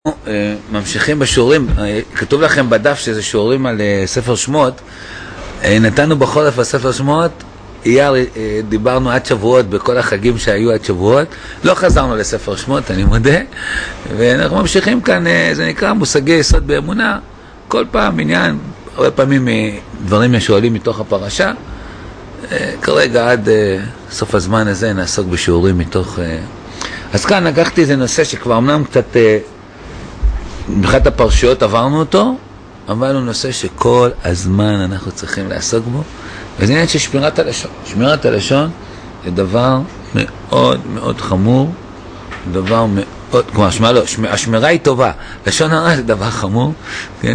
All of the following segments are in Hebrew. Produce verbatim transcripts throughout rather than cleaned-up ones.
ממשיכים בשיעורים, כתוב לכם בדף שזה שיעורים על ספר שמות. נתנו בחורף על ספר שמות, אייר, דיברנו עד שבועות בכל החגים שהיו עד שבועות, לא חזרנו לספר שמות, אני מודה, ואנחנו ממשיכים כאן, זה נקרא מושגי יסוד באמונה, כל פעם עניין, הרבה פעמים דברים שואלים מתוך הפרשה. כרגע עד סוף הזמן הזה נעסוק בשיעורים מתוך... אז כאן לקחתי איזה נושא שכבר אמנם קצת מבחינת הפרשיות עברנו אותו, אבל הוא נושא שכל הזמן אנחנו צריכים לעסוק בו, וזה עניין של שמירת הלשון. שמירת הלשון זה דבר מאוד מאוד חמור, דבר מאוד, כלומר, השמירה, לא, השמירה היא טובה, לשון הרע זה דבר חמור, כן?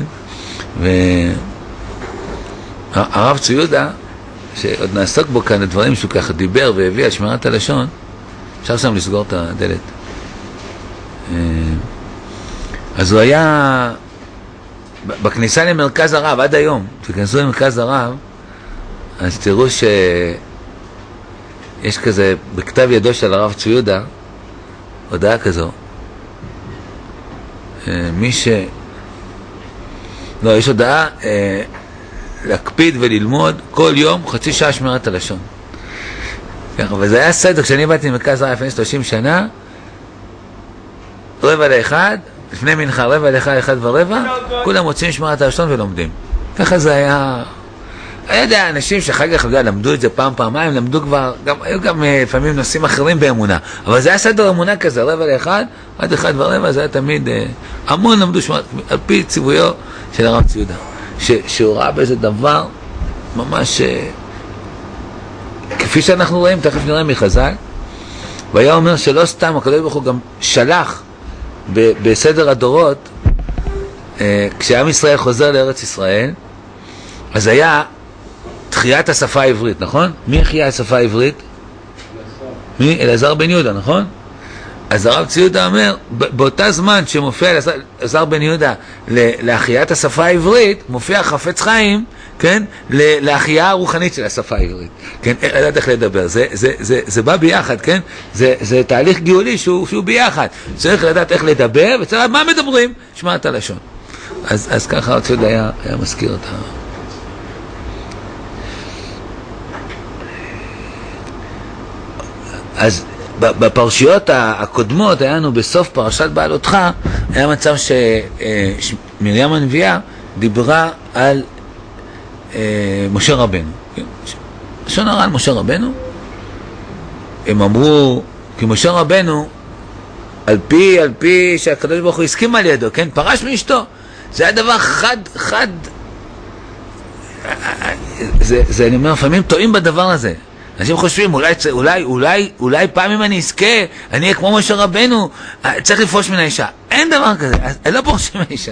והרב צבי יהודה, שעוד נעסוק בו כאן הדברים שהוא ככה דיבר והביא על שמירת הלשון, אפשר שם לסגור את הדלת. אז הוא היה בכניסה למרכז הרב עד היום, תכנסו למרכז הרב, אז תראו שיש כזה בכתב ידו של הרב צבי יהודה הודעה כזו, מי ש... לא, יש הודעה להקפיד וללמוד כל יום חצי שעה שמירת הלשון. וזה היה סדר, כשאני באתי למרכז הרב לפני שלושים שנה, רבע לאחד, לפני מנחה רבע לאחד, אחד ורבע, כולם מוצאים שמירת הלשון ולומדים. ככה זה היה... היה יודע, אנשים שאחר כך למדו את זה פעם, פעמיים, למדו כבר, גם, היו גם לפעמים נושאים אחרים באמונה, אבל זה היה סדר אמונה כזה, רבע לאחד, עד אחד ורבע, זה היה תמיד, המון למדו שמירת, על פי ציוויו של הרב צבי יהודה, שהוא ראה באיזה דבר ממש... כפי שאנחנו רואים, תכף נראה מחז"ל, והיה אומר שלא סתם, הקדוש ברוך הוא גם שלח ב- בסדר הדורות, אה, כשעם ישראל חוזר לארץ ישראל, אז היה תחיית השפה העברית, נכון? מי החיה השפה העברית? מי? אלעזר בן יהודה, נכון? אז הרב צבי יהודה אומר, באותה זמן שמופיע אלעזר בן יהודה להחיית השפה העברית, מופיע חפץ חיים, כן? להחייה הרוחנית של השפה העברית. כן? לדעת איך לדבר. זה, זה, זה, זה בא ביחד, כן? זה, זה תהליך גאולי שהוא, שהוא ביחד. צריך לדעת איך לדבר, וצריך לדעת מה מדברים? שמירת הלשון. אז, אז ככה הרב צבי יהודה היה, היה מזכיר אותה. אז בפרשיות הקודמות, היינו בסוף פרשת בעלותך, היה מצב שמרים הנביאה דיברה על משה רבנו. לשון הרע על משה רבנו. הם אמרו, כי משה רבנו, על פי, על פי שהקדוש ברוך הוא הסכים על ידו, כן? פרש מאשתו. זה היה דבר חד, חד. זה, זה, אני אומר, לפעמים טועים בדבר הזה. אנשים חושבים, אולי, אולי, אולי, אולי פעם אם אני אזכה, אני אהיה כמו משה רבנו, צריך לפרוש מן האישה. אין דבר כזה, אני לא פורשים מהאישה.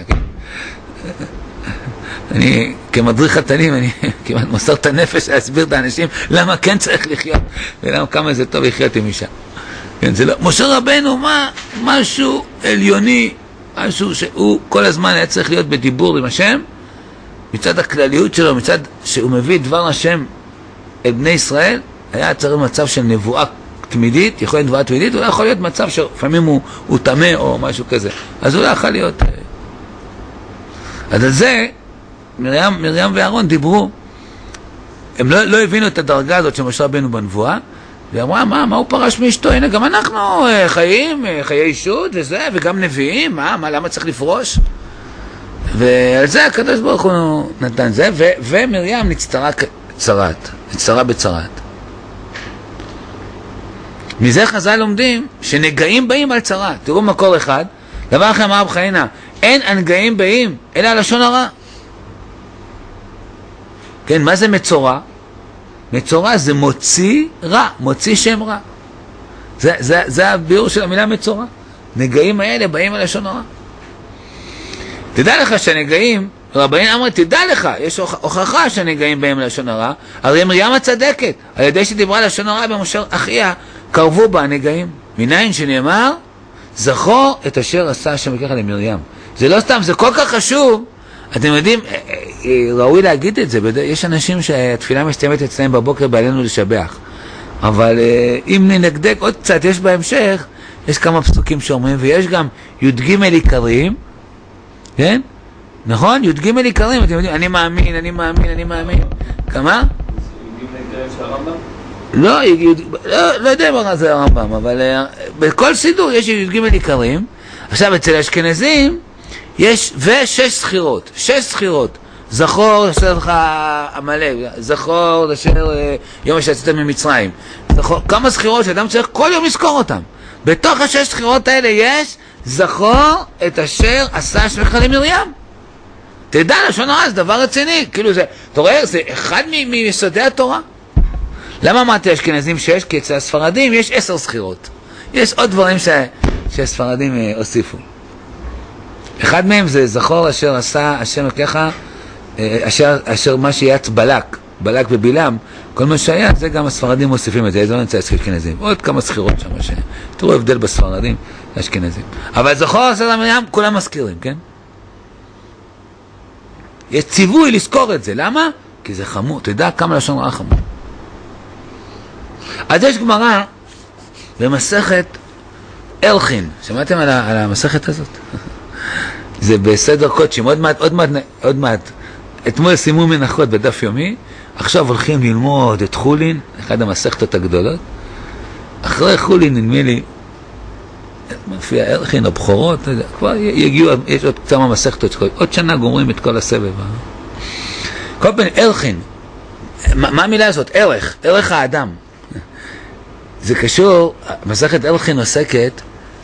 אני, כמדריך חתנים, אני כמעט מוסר את הנפש להסביר את האנשים למה כן צריך לחיות, ולמה כמה זה טוב לחיות עם אישה. כן, זה לא, משה רבנו, מה, משהו עליוני, משהו שהוא כל הזמן היה צריך להיות בדיבור עם השם, מצד הכלליות שלו, מצד שהוא מביא דבר השם אל בני ישראל, היה צריך מצב של נבואה תמידית, יכול להיות נבואה תמידית, אולי יכול להיות מצב שלפעמים הוא, הוא תמה או משהו כזה. אז אולי יכול להיות... אז על זה, מרים, מרים ואהרון דיברו, הם לא, לא הבינו את הדרגה הזאת של משה רבנו בנבואה, ואמרה, מה, מה הוא פרש מאשתו? הנה, גם אנחנו חיים, חיי אישות וזה, וגם נביאים, מה, מה, למה צריך לפרוש? ועל זה הקדוש ברוך הוא נתן זה, ו, ומרים נצטרה צרת, נצטרה בצרת. מזה חז"ל לומדים שנגעים באים על צרת. תראו מקור אחד, דבר אחר אמר רב חנינא, אין הנגעים באים אלא לשון הרע. כן, מה זה מצורע? מצורע זה מוציא רע, מוציא שם רע. זה, זה, זה הביאור של המילה מצורע. נגעים האלה באים על לשון הרע. תדע לך שהנגעים, רבנין אמר, תדע לך, יש הוכחה שהנגעים בהם לשון הרע, הרי מרים הצדקת, על ידי שדיברה לשון הרע במשה אחיה, קרבו בה הנגעים. מניין שנאמר, זכור את אשר עשה השם ככה למרים. זה לא סתם, זה כל כך חשוב. אתם יודעים, ראוי להגיד את זה, יש אנשים שהתפילה מסתיימת אצלם בבוקר בעלינו לשבח, אבל אם ננקדק עוד קצת, יש בהמשך יש כמה פסוקים שאומרים, ויש גם י"ג עיקרים, כן? נכון? י"ג עיקרים, אתם יודעים, אני מאמין, אני מאמין, אני מאמין. כמה? י"ג עיקרים של הרמב"ם? לא, לא, לא יודע מה זה הרמב"ם, אבל בכל סידור יש י"ג עיקרים. עכשיו, אצל האשכנזים יש, ושש סחירות, שש סחירות. זכור אשר לך עמלק, זכור אשר יום שיצאת ממצרים. זכור, כמה סחירות שאדם צריך כל יום לזכור אותם. בתוך השש סחירות האלה יש זכור את אשר עשה שמך למרים. תדע, לשון הרע זה דבר רציני. כאילו זה, אתה רואה, זה אחד מיסודי התורה. למה אמרתי אשכנזים שש? כי אצל הספרדים יש עשר סחירות. יש עוד דברים ש... שהספרדים הוסיפו. אחד מהם זה זכור אשר עשה השם אלוקיך, אשר, אשר מה שיעץ בלק, בלק ובילם, כל מה שהיה, זה גם הספרדים מוסיפים את זה, זה לא נמצא אשכנזים. עוד כמה סחירות שם, ש... תראו הבדל בספרדים לאשכנזים. אבל זכור אשר למרים, כולם מזכירים, כן? יש ציווי לזכור את זה, למה? כי זה חמור, תדע כמה לשון רע חמור. אז יש גמרא במסכת אלחין, שמעתם על, ה, על המסכת הזאת? זה בסדר קודשים, עוד מעט, עוד מעט, עוד מעט, אתמול סיימו מנחות בדף יומי, עכשיו הולכים ללמוד את חולין, אחד המסכתות הגדולות, אחרי חולין נדמה לי, מופיע אלחין, הבכורות, כבר יגיעו, יש עוד כמה מסכתות, עוד שנה גומרים את כל הסבב. כל פעם, אלחין, מה, מה המילה הזאת? ערך, ערך האדם. זה קשור, מסכת אלחין עוסקת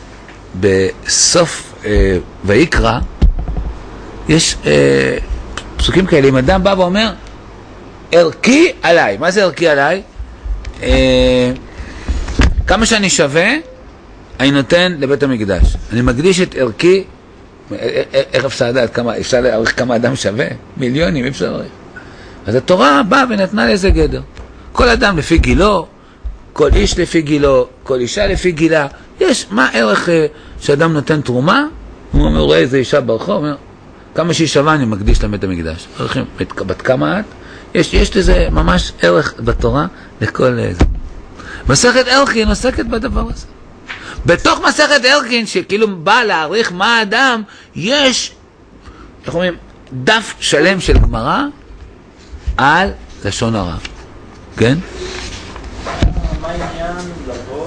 בסוף אה, ויקרא, יש אה, פסוקים כאלה, אם אדם בא ואומר, ערכי עליי, מה זה ערכי עליי? אה, כמה שאני שווה, אני נותן לבית המקדש. אני מקדיש את ערכי, איך אפשר לדעת כמה, אפשר להעריך כמה אדם שווה? מיליונים, אפשר להעריך. אז התורה באה ונתנה לאיזה גדר. כל אדם לפי גילו, כל איש לפי גילו, כל אישה לפי גילה. יש מה ערך אה, שאדם נותן תרומה, הוא אומר, רואה איזה אישה ברחוב, הוא אומר, כמה שהיא שווה אני מקדיש לבית המקדש. ערכים, בת כמה את? יש, יש לזה ממש ערך בתורה לכל זה. מסכת אלקין עוסקת בדבר הזה. בתוך מסכת אלקין, שכאילו בא להעריך מה האדם, יש, איך אומרים, דף שלם של גמרא על לשון הרע. כן? מה העניין לבוא,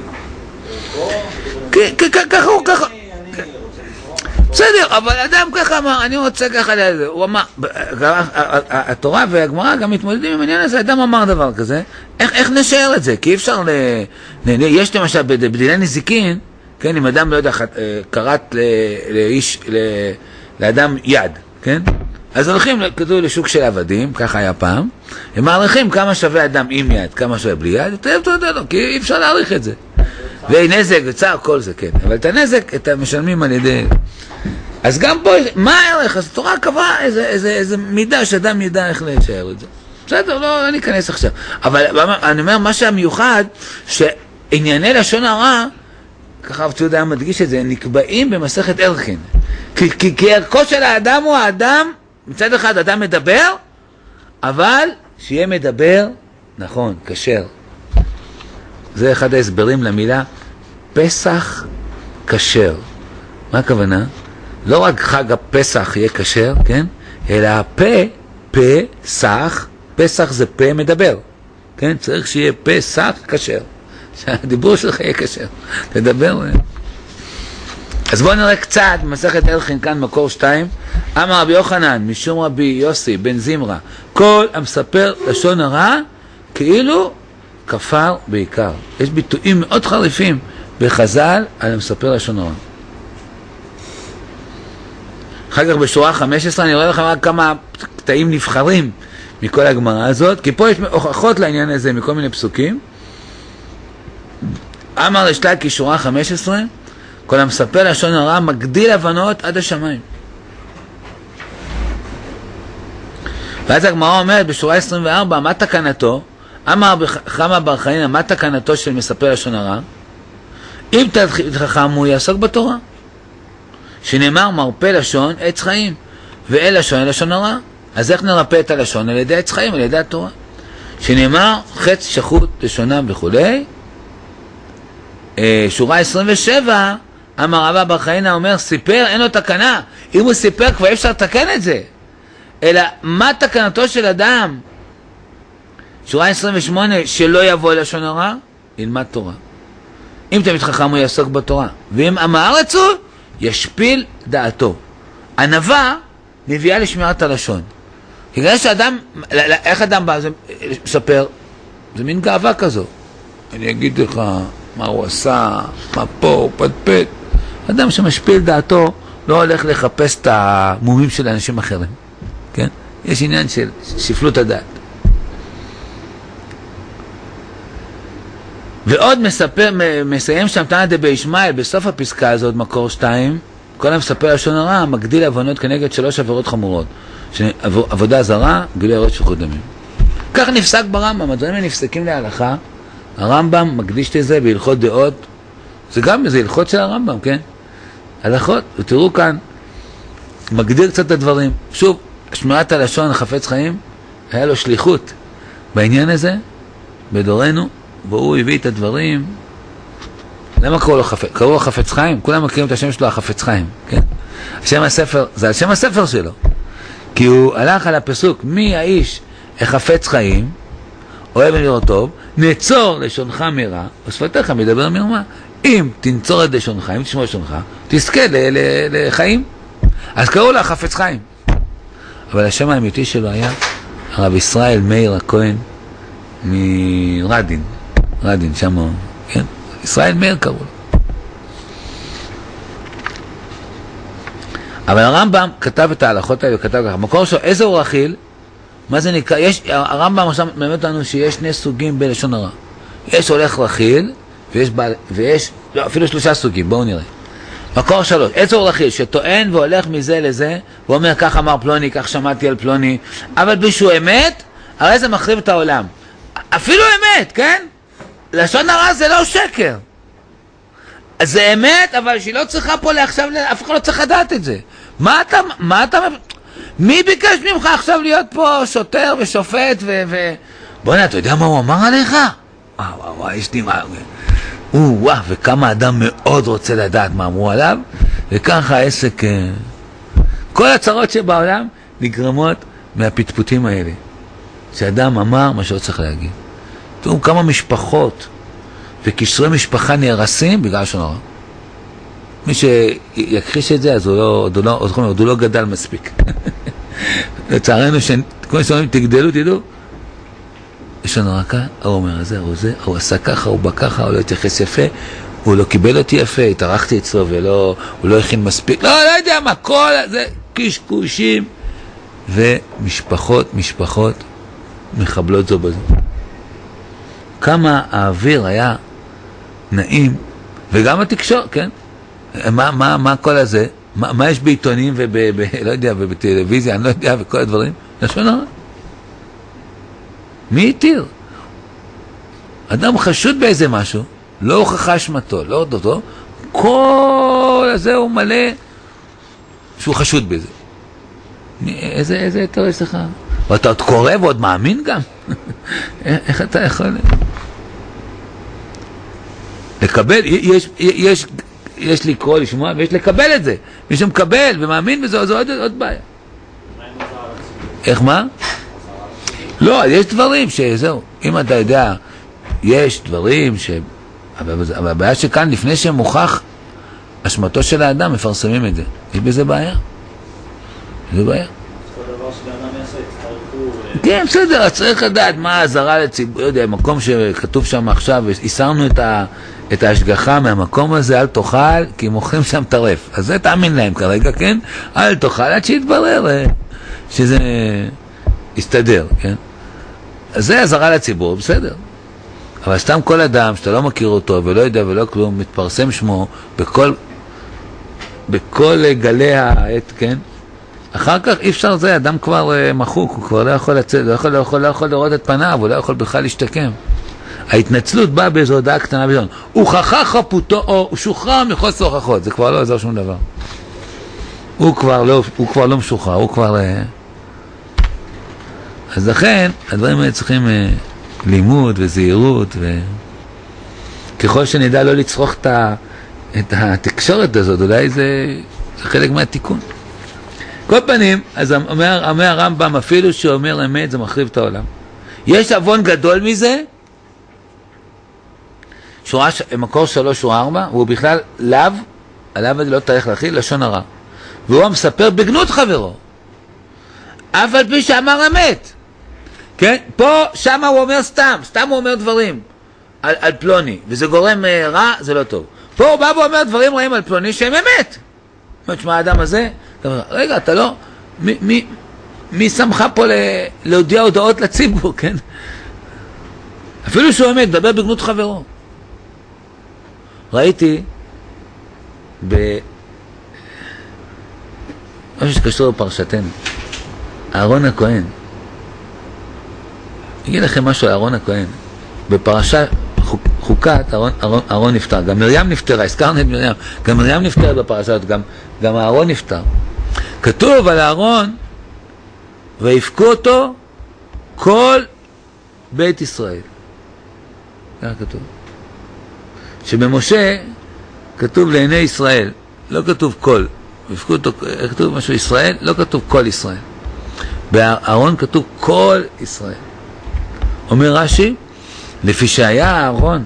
להגיד, ככה הוא ככה. בסדר, אבל אדם ככה אמר, אני רוצה ככה לזה. הוא אמר, התורה והגמרא גם מתמודדים עם העניין הזה, אדם אמר דבר כזה, איך נשאר את זה? כי אי אפשר ל... יש למשל בדיני נזיקין, כן, אם אדם לא יודע, קראת לאיש, לאדם יד, כן? אז הולכים כתוב לשוק של עבדים, ככה היה פעם, הם מעריכים כמה שווה אדם עם יד, כמה שווה בלי יד, אתה יודע לו, כי אי אפשר להעריך את זה. ונזק וצער, כל זה, כן. אבל את הנזק, את המשלמים על ידי... אז גם פה, מה הערך? אז התורה קבעה איזה, איזה, איזה מידה שאדם ידע איך להישאר את זה. בסדר, לא, לא ניכנס עכשיו. אבל אני אומר, מה שהמיוחד, שענייני לשון הרע, ככה הרב ציודה היה מדגיש את זה, נקבעים במסכת אלקין. כי, כי, כי ערכו של האדם הוא האדם, מצד אחד אדם מדבר, אבל שיהיה מדבר, נכון, כשר. זה אחד ההסברים למילה פסח כשר. מה הכוונה? לא רק חג הפסח יהיה כשר, כן? אלא הפה, פסח, פסח זה פה מדבר. כן? צריך שיהיה פסח כשר. שהדיבור שלך יהיה כשר. תדבר. אז בואו נראה קצת במסכת אלקין כאן מקור שתיים. אמר רבי יוחנן משום רבי יוסי בן זמרה, כל המספר לשון הרע כאילו כפר בעיקר. יש ביטויים מאוד חריפים בחז"ל על המספר לשון הרע. אחר כך בשורה חמש עשרה אני רואה לכם רק כמה קטעים נבחרים מכל הגמרא הזאת, כי פה יש הוכחות לעניין הזה מכל מיני פסוקים. אמר לשלל כשורה חמש עשרה, כל המספר לשון הרע מגדיל הבנות עד השמיים. ואז הגמרא אומרת בשורה עשרים וארבע, מה תקנתו? אמר חמא בר חנינא, מה תקנתו של מספר לשון הרע? אם תלמיד חכם הוא יעסוק בתורה. שנאמר מרפא לשון עץ חיים, ואל לשון אל לשון הרע. אז איך נרפא את הלשון? על ידי עץ חיים, על ידי התורה. שנאמר חץ שחוט לשונם וכו'. שורה עשרים ושבע, אמר רבא בר חנינא אומר, סיפר, אין לו תקנה. אם הוא סיפר כבר אפשר לתקן את זה. אלא מה תקנתו של אדם? שורה עשרים ושמונה, שלא יבוא לשון הרע, ילמד תורה. אם תמיד חכם הוא יעסוק בתורה. ואם עם הארץ הוא, ישפיל דעתו. ענווה מביאה לשמירת הלשון. בגלל שאדם, איך אדם בא, זה מספר, זה מין גאווה כזו. אני אגיד לך מה הוא עשה, מה פה, הוא פטפט. אדם שמשפיל דעתו לא הולך לחפש את המומים של אנשים אחרים. כן? יש עניין של שפלות הדעת. ועוד מספר, מסיים שם תנא דבי ישמעאל, בסוף הפסקה הזאת, מקור שתיים, כל המספר לשון הרע, מגדיל עוונות כנגד שלוש עבירות חמורות. עבודה זרה, גילוי עריות שפיכות דמים. כך נפסק ברמב"ם, הדברים האלה נפסקים להלכה. הרמב"ם מקדיש לזה בהלכות דעות, זה גם איזה הלכות של הרמב"ם, כן? הלכות, ותראו כאן, מגדיר קצת את הדברים. שוב, שמירת הלשון, חפץ חיים, היה לו שליחות בעניין הזה, בדורנו, והוא הביא את הדברים. למה קראו לו חפץ? קראו לו חפץ חיים? כולם מכירים את השם שלו, החפץ חיים, כן? השם הספר, זה השם הספר שלו. כי הוא הלך על הפסוק, מי האיש החפץ חיים, אוהב לראות טוב, נצור לשונך מרע, ושפתיך מדבר מרמה. אם תנצור את לשונך, אם תשמור לשונך, תזכה ל- ל- לחיים. אז קראו לה חפץ חיים. אבל השם האמיתי שלו היה הרב ישראל מאיר הכהן מרדין. רדין, שם הוא, כן? ישראל מאיר קראו לו. אבל הרמב"ם כתב את ההלכות האלה, וכתב ככה. המקור שלו, איזה הוא רכיל? מה זה נקרא? יש, הרמב"ם עכשיו מלמד לנו שיש שני סוגים בלשון הרע. יש הולך רכיל, ויש, ויש לא, אפילו שלושה סוגים, בואו נראה. מקור שלוש, איזה הוא רכיל? שטוען והולך מזה לזה, ואומר כך אמר פלוני, כך שמעתי על פלוני, אבל בלי שהוא אמת, הרי זה מחריב את העולם. אפילו אמת, כן? לשון הרע זה לא שקר. זה אמת, אבל שהיא לא צריכה פה לעכשיו, אף אחד לא צריך לדעת את זה. מה אתה, מה אתה, מי ביקש ממך עכשיו להיות פה שוטר ושופט ו... ו... בוא'נה, אתה יודע מה הוא אמר עליך? וואו, וואו, וואו, יש לי מה... וואו, וכמה אדם מאוד רוצה לדעת מה אמרו עליו, וככה העסק... כל הצרות שבעולם נגרמות מהפטפוטים האלה. שאדם אמר מה שהוא צריך להגיד. תראו כמה משפחות וקשרי משפחה נהרסים בגלל לשון הרע. מי שיכחיש את זה, אז הוא לא, הוא לא, הוא לא גדל מספיק. לצערנו, כמו שאומרים, תגדלו, תדעו. לשון הרע כאן, הוא אומר, זה, הוא זה, הוא עשה ככה, הוא בא ככה, הוא לא התייחס יפה, הוא לא קיבל אותי יפה, התארחתי אצלו ולא, הוא לא הכין מספיק. לא, לא יודע מה, כל זה, קשקושים. ומשפחות, משפחות מחבלות זו בזו. כמה האוויר היה נעים, וגם התקשור, כן? מה, מה, מה כל הזה? מה, מה יש בעיתונים וב, ב, לא יודע, ובטלוויזיה, אני לא יודע, וכל הדברים? לשון הרע. מי יתיר? אדם חשוד באיזה משהו, לא הוכחה אשמתו, לא עוד אותו, כל הזה הוא מלא שהוא חשוד בזה. איזה, איזה יותר יש לך? ואתה עוד קורא ועוד מאמין גם? איך אתה יכול? לקבל, יש, יש, יש לקרוא, לשמוע, ויש לקבל את זה. מי שמקבל ומאמין בזה, זו עוד, עוד בעיה. איך מה? לא, יש דברים שזהו, אם אתה יודע, יש דברים ש... אבל הבעיה שכאן, לפני שמוכח אשמתו של האדם, מפרסמים את זה. יש בזה בעיה? זה בעיה. כן, בסדר, צריך לדעת מה העזרה לציבור, יודע, מקום שכתוב שם עכשיו, הסרנו את, ה, את ההשגחה מהמקום הזה, אל תאכל, כי מוכרים שם טרף. אז זה תאמין להם כרגע, כן? אל תאכל, עד שיתברר שזה יסתדר, כן? אז זה עזרה לציבור, בסדר. אבל סתם כל אדם שאתה לא מכיר אותו ולא יודע ולא כלום, מתפרסם שמו בכל, בכל גלי העת, כן? אחר כך אי אפשר זה, אדם כבר uh, מחוק, הוא כבר לא יכול לצאת, לא יכול, לא יכול, לא יכול לראות את פניו, הוא לא יכול בכלל להשתקם. ההתנצלות באה באיזו הודעה קטנה ביום. הוא חכה חפותו, או הוא שוחרר מחוסר הוכחות, זה כבר לא עזר שום דבר. הוא כבר לא, הוא כבר לא משוחרר, הוא כבר... Uh... אז לכן, הדברים האלה צריכים uh, לימוד וזהירות ו... ככל שנדע לא לצרוך את, ה, את התקשורת הזאת, אולי זה, זה חלק מהתיקון. כל פנים, אז אומר, אומר הרמב"ם, אפילו שאומר אמת, זה מחריב את העולם. יש אבון גדול מזה, שורה, מקור שלוש או ארבע, והוא בכלל לאו, הלאו הזה לא תאריך להכיל, לשון הרע. והוא מספר בגנות חברו. אף על פי שאמר אמת. כן? פה, שמה הוא אומר סתם, סתם הוא אומר דברים על, על פלוני, וזה גורם uh, רע, זה לא טוב. פה הוא בא ואומר דברים רעים על פלוני שהם אמת. זאת אומרת, האדם הזה, רגע, אתה לא, מי, מי, מי שמך פה ל, להודיע הודעות לציבור, כן? אפילו שהוא אמת, דבר בגנות חברו. ראיתי ב... משהו שקשור לפרשתנו, אהרון הכהן. אגיד לכם משהו על אהרון הכהן. בפרשה חוק, חוקת אהרון, אהרון, אהרון נפטר. גם מרים נפטרה, הזכרנו את מרים. גם מרים נפטרה בפרשה הזאת, גם, גם אהרון נפטר. כתוב על אהרון, ויפקו אותו כל בית ישראל. כך כתוב. שבמשה כתוב לעיני ישראל, לא כתוב כל. ויפקו אותו, כתוב משהו ישראל, לא כתוב כל ישראל. באהרון כתוב כל ישראל. אומר רש"י, לפי שהיה אהרון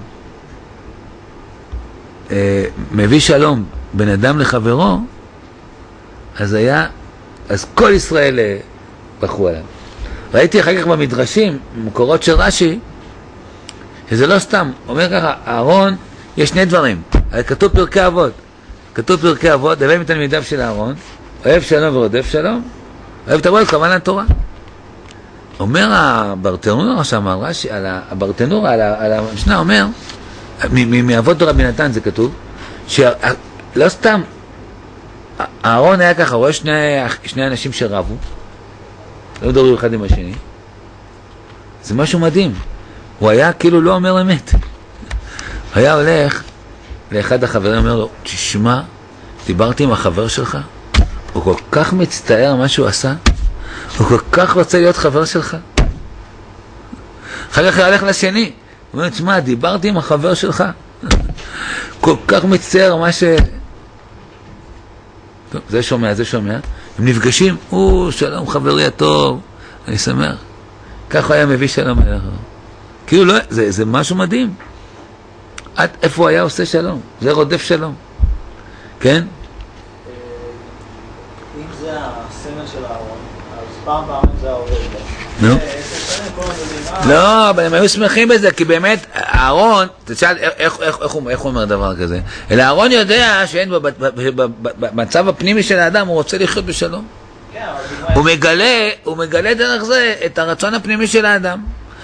אה, מביא שלום בין אדם לחברו, אז היה, אז כל ישראל אה, בחרו עליו. ראיתי אחר כך במדרשים, במקורות של רש"י, שזה לא סתם, אומר ככה, אהרון, יש שני דברים, כתוב פרקי אבות, כתוב פרקי אבות, הווי מתלמידיו של אהרון, אוהב שלום ורודף שלום, אוהב את הרוב, כמובן התורה. אומר הברטנורה שם, על רש"י, על הברטנורה, על המשנה, אומר, מאבות רבי נתן זה כתוב, שלא סתם, אהרון היה ככה, רואה שני, שני אנשים שרבו, לא מדברים אחד עם השני, זה משהו מדהים, הוא היה כאילו לא אומר אמת, הוא היה הולך לאחד החברים, אומר לו, תשמע, דיברתי עם החבר שלך, הוא כל כך מצטער על מה שהוא עשה, הוא כל כך רוצה להיות חבר שלך. אחר כך הוא הולך לשני, הוא אומר, תשמע, דיברתי עם החבר שלך, כל כך מצטער על מה ש... טוב, זה שומע, זה שומע, הם נפגשים, או, שלום חברי הטוב, אני שמח. כך הוא היה מביא שלום אליך. כאילו לא, זה, זה משהו מדהים. עד איפה הוא היה עושה שלום? זה רודף שלום. כן? אם זה הסמל של אהרון, אז פעם פעמים זה העובד. נו. לא, אבל הם היו שמחים בזה, כי באמת, אהרון, תשאל, איך הוא אומר דבר כזה? אלא אהרון יודע שאין במצב הפנימי של האדם, הוא רוצה לחיות בשלום. הוא מגלה, הוא מגלה דרך זה את הרצון הפנימי של האדם.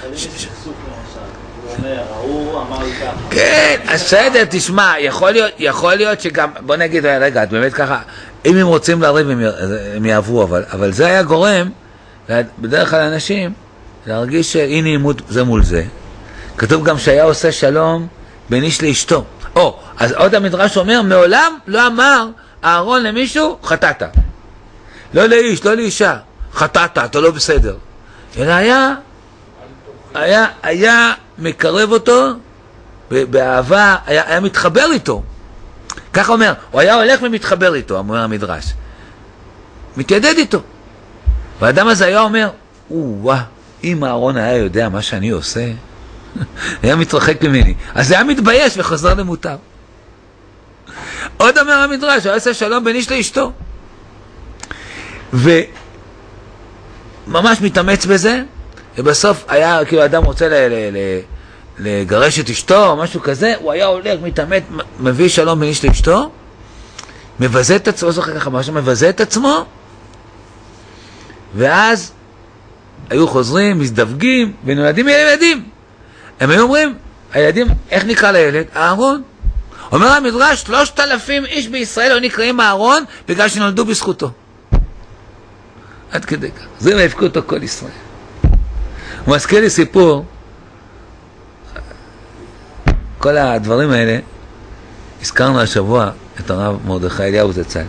כן, בסדר, תשמע, יכול להיות, יכול להיות שגם, בוא נגיד, רגע, את באמת ככה, אם הם רוצים להריב, הם יעברו, אבל, אבל זה היה גורם, בדרך כלל אנשים, להרגיש שהנה עימות זה מול זה. כתוב גם שהיה עושה שלום בין איש לאשתו. או, אז עוד המדרש אומר, מעולם לא אמר אהרון למישהו, חטאת. לא לאיש, לא לאישה, חטאת, אתה לא בסדר. אלא היה, היה, היה מקרב אותו באהבה, היה, היה מתחבר איתו. ככה אומר, הוא היה הולך ומתחבר איתו, אומר המדרש. מתיידד איתו. והאדם הזה היה אומר, וואה, אם אהרון היה יודע מה שאני עושה, היה מתרחק ממני. אז היה מתבייש וחזר למוטב. עוד אומר המדרש, הוא עושה שלום בין איש לאשתו. וממש מתאמץ בזה, ובסוף היה, כאילו אדם רוצה ל- ל- ל- לגרש את אשתו או משהו כזה, הוא היה הולך, מתאמץ, מביא שלום בין איש לאשתו, מבזה את עצמו, זוכר ככה משהו, מבזה את עצמו, ואז היו חוזרים, מזדווגים, ונולדים ילדים. הם היו אומרים, הילדים, איך נקרא לילד? אהרון. אומר המדרש, שלושת אלפים איש בישראל לא נקראים אהרון, בגלל שנולדו בזכותו. עד כדי כך. זה והפקו אותו כל ישראל. הוא מזכיר לי סיפור, כל הדברים האלה, הזכרנו השבוע את הרב מרדכי אליהו זצ"ל.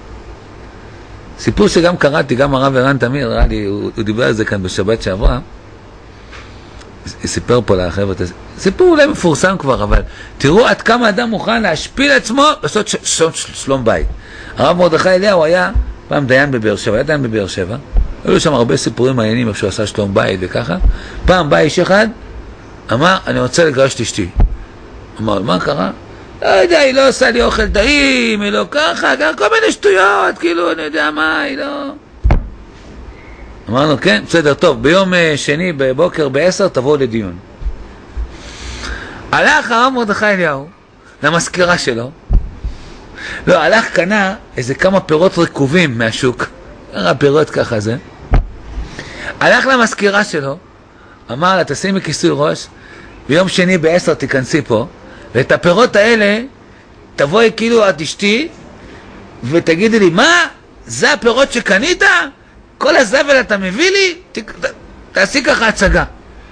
סיפור שגם קראתי, גם הרב ערן תמיר, לי, הוא, הוא דיבר על זה כאן בשבת שעברה. סיפר פה לחבר'ה, סיפור אולי מפורסם כבר, אבל תראו עד כמה אדם מוכן להשפיל עצמו לעשות ש- ש- ש- שלום בית. הרב מרדכי אליהו היה פעם דיין בבאר שבע, היה דיין בבאר שבע, היו שם הרבה סיפורים מעניינים איך שהוא עשה שלום בית וככה. פעם בא איש אחד, אמר, אני רוצה לגרש את אשתי. אמר, מה קרה? לא יודע, היא לא עושה לי אוכל טעים, היא לא ככה, כל מיני שטויות, כאילו, אני יודע מה, היא לא... אמרנו, כן, בסדר, טוב, ביום שני בבוקר בעשר תבואו לדיון. הלך הרב מרדכי אליהו למזכירה שלו, לא, הלך קנה איזה כמה פירות רקובים מהשוק, הרב פירות ככה זה, הלך למזכירה שלו, אמר לה, תשימי כיסוי ראש, ביום שני בעשר תיכנסי פה, ואת הפירות האלה תבואי כאילו את אשתי, ותגידי לי, מה? זה הפירות שקנית? כל הזבל אתה מביא לי? ת, ת, תעשי ככה הצגה.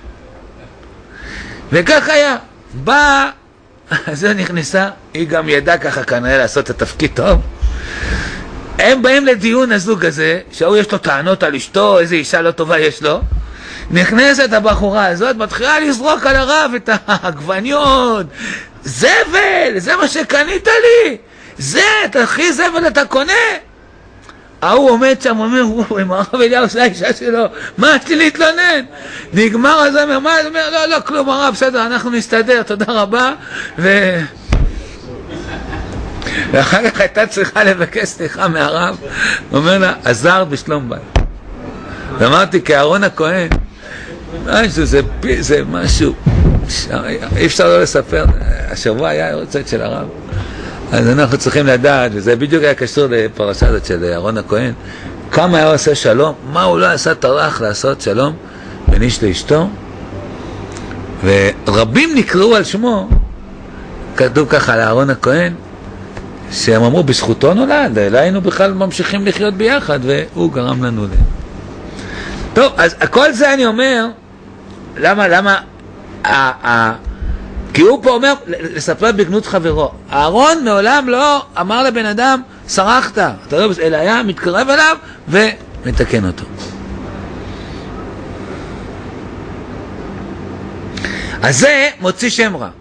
וכך היה. באה, זה נכנסה, היא גם ידעה ככה כנראה לעשות את התפקיד טוב. הם באים לדיון הזוג הזה, שהוא יש לו טענות על אשתו, איזה אישה לא טובה יש לו. נכנסת הבחורה הזאת, מתחילה לזרוק על הרב את העגבניות. זבל, זה מה שקנית לי. זה, תחי זבל אתה קונה. ההוא עומד שם, אומר, וואי, מה הרב אליהו עושה האישה שלו? מה יש לי להתלונן? נגמר הזה, אומר, מה? אומר, לא, לא, כלום, הרב, בסדר, אנחנו נסתדר, תודה רבה. ו... ואחר כך הייתה צריכה לבקש סליחה מהרב, אומר לה, עזר בשלום בית. ואמרתי, כאהרון הכהן, משהו, זה, זה משהו, אי אפשר לא לספר, השבוע היה יורצת של הרב. אז אנחנו צריכים לדעת, וזה בדיוק היה קשור לפרשה הזאת של אהרון הכהן, כמה היה עושה שלום, מה הוא לא עשה טרח לעשות שלום בין איש לאשתו, ורבים נקראו על שמו, כתוב ככה על אהרון הכהן, שהם אמרו בזכותו נולד, אלא היינו בכלל ממשיכים לחיות ביחד, והוא גרם לנו ל... טוב, אז כל זה אני אומר, למה, למה, ה, ה, כי הוא פה אומר, לספר בגנות חברו. אהרון מעולם לא אמר לבן אדם, שרחת, אתה לא, אלא היה מתקרב אליו ומתקן אותו. אז זה מוציא שם רע.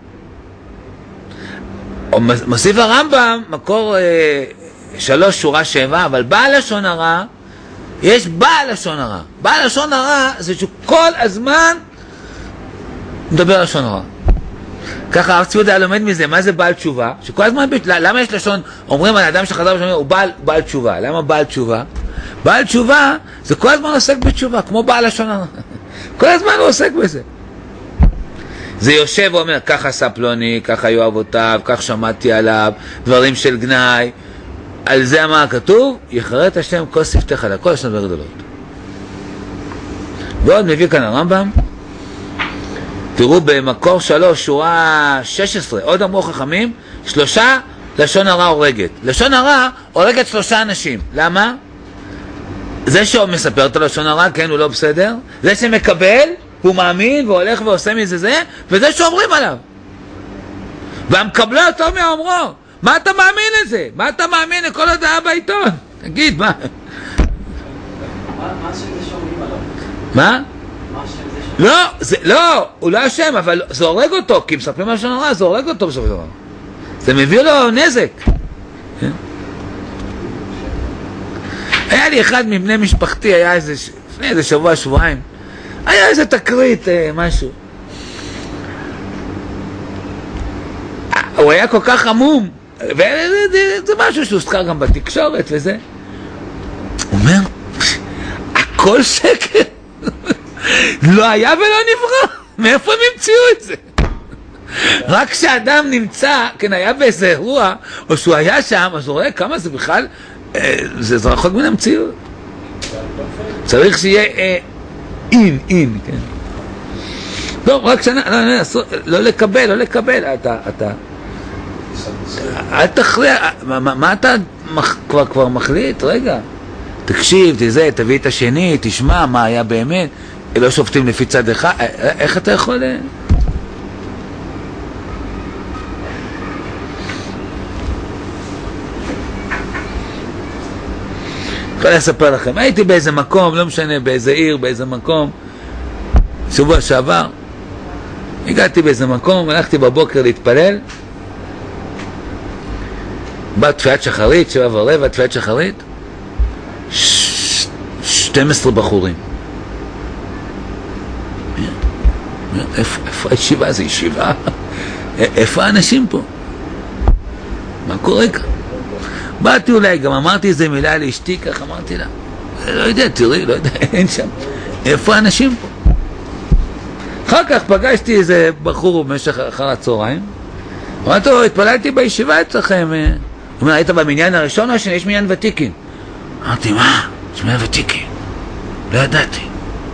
מוסיף הרמב"ם, מקור אה, שלוש שורה שבע, אבל בעל לשון הרע, יש בעל לשון הרע. בעל לשון הרע זה שכל הזמן מדבר לשון הרע. ככה הרב צבי יהודה לומד מזה, מה זה בעל תשובה? שכל הזמן, למה יש לשון, אומרים על האדם שחזר בשונה, הוא בעל, בעל תשובה. למה בעל תשובה? בעל תשובה זה כל הזמן עוסק בתשובה, כמו בעל לשון הרע. כל הזמן הוא עוסק בזה. זה יושב ואומר, כך עשה פלוני, כך היו אבותיו, כך שמעתי עליו, דברים של גנאי. על זה מה כתוב? יחרט השם כל שפתיך לכל השנות וגדולות. ועוד מביא כאן הרמב"ם, תראו במקור שלוש, שורה שש עשרה, עוד אמרו חכמים, שלושה לשון הרע הורגת. לשון הרע הורגת שלושה אנשים. למה? זה שהוא מספר את הלשון הרע, כן, הוא לא בסדר. זה שמקבל, הוא מאמין והולך ועושה מזה זה, וזה שאומרים עליו. והמקבלו אותו מאומרו. מה אתה מאמין לזה? מה אתה מאמין לכל הודעה בעיתון? תגיד, מה? מה השם זה שאומרים עליו? מה? מה השם זה שאומרים? לא, זה, לא, הוא לא אשם, אבל זה הורג אותו, כי מספרים על לשון הרע, זה הורג אותו בסופו של דבר. זה מביא לו נזק. היה לי אחד מבני משפחתי, היה איזה, לפני איזה שבוע, שבועיים, היה איזה תקרית, משהו. הוא היה כל כך עמום, וזה משהו שהוזכר גם בתקשורת וזה. הוא אומר, הכל שקר. לא היה ולא נברא. מאיפה הם המציאו את זה? רק כשאדם נמצא, כן, היה באיזה אירוע, או שהוא היה שם, אז הוא רואה כמה זה בכלל, זה רחוק מן המציאות. צריך שיהיה אין, אין, כן. לא, רק שנה, לא, לא, לא לקבל, לא לקבל, אתה, אתה, אל תכריע, מה, מה אתה כבר, כבר מחליט? רגע, תקשיב, תזה, תביא את השני, תשמע מה היה באמת, לא שופטים לפי צד אחד, איך אתה יכול? יכול לספר לכם, הייתי באיזה מקום, לא משנה, באיזה עיר, באיזה מקום, שבוע שעבר, הגעתי באיזה מקום, הלכתי בבוקר להתפלל, בא תפילת שחרית, שבע ורבע, תפילת שחרית, שתים עשרה בחורים. איפה, איפה הישיבה? זה ישיבה? איפה האנשים פה? מה קורה כאן? באתי אולי, גם אמרתי איזה מילה לאשתי, כך אמרתי לה, לא יודע, תראי, לא יודע, אין שם. איפה האנשים פה? אחר כך פגשתי איזה בחור במשך אחר הצהריים, אמרתי לו, התפללתי בישיבה אצלכם. הוא אומר, היית במניין הראשון או השני? יש מניין ותיקין. אמרתי, מה? יש מניין ותיקין. לא ידעתי.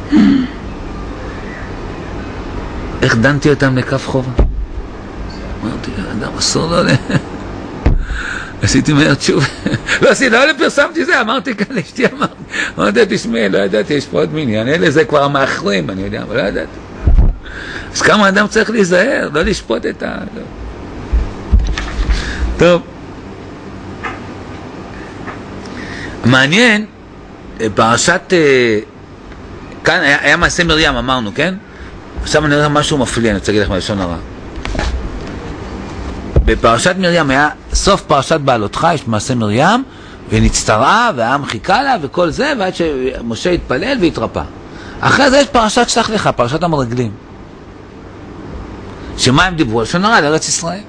איך דנתי אותם לכף חובה? אמרתי, אדם אסור לו ל... עשיתי מהר תשוב. לא עשיתי, לא פרסמתי זה, אמרתי כאן לאשתי, אמרתי, אמרתי, תשמעי, לא ידעתי, יש פה עוד מניין, אלה זה כבר המאחרים, אני יודע, אבל לא ידעתי. אז כמה אדם צריך להיזהר, לא לשפוט את ה... לא. טוב. מעניין, פרשת... כאן היה, היה מעשה מרים, אמרנו, כן? עכשיו אני רואה משהו מפליא, אני רוצה להגיד לך מלשון הרע. בפרשת מרים היה, סוף פרשת בעלותך, יש מעשה מרים, ונצטרעה, והעם חיכה לה, וכל זה, ועד שמשה התפלל והתרפא. אחרי זה יש פרשת שלח לך, פרשת המרגלים. שמה הם דיברו? לשון הרע, לארץ ישראל.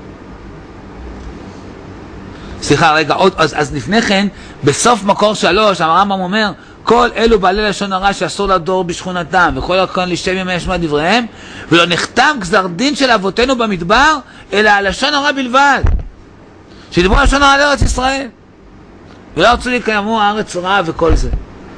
סליחה, רגע, עוד, אז, אז לפני כן, בסוף מקור שלוש, הרמב"ם אומר, כל אלו בעלי לשון הרע שאסור לדור בשכונתם, וכל הכהן לשם ימי ישמע דבריהם, ולא נחתם גזר דין של אבותינו במדבר, אלא על לשון הרע בלבד. שדיברו לשון הרע לארץ ישראל. ולא רצו לקיימו הארץ רע וכל זה.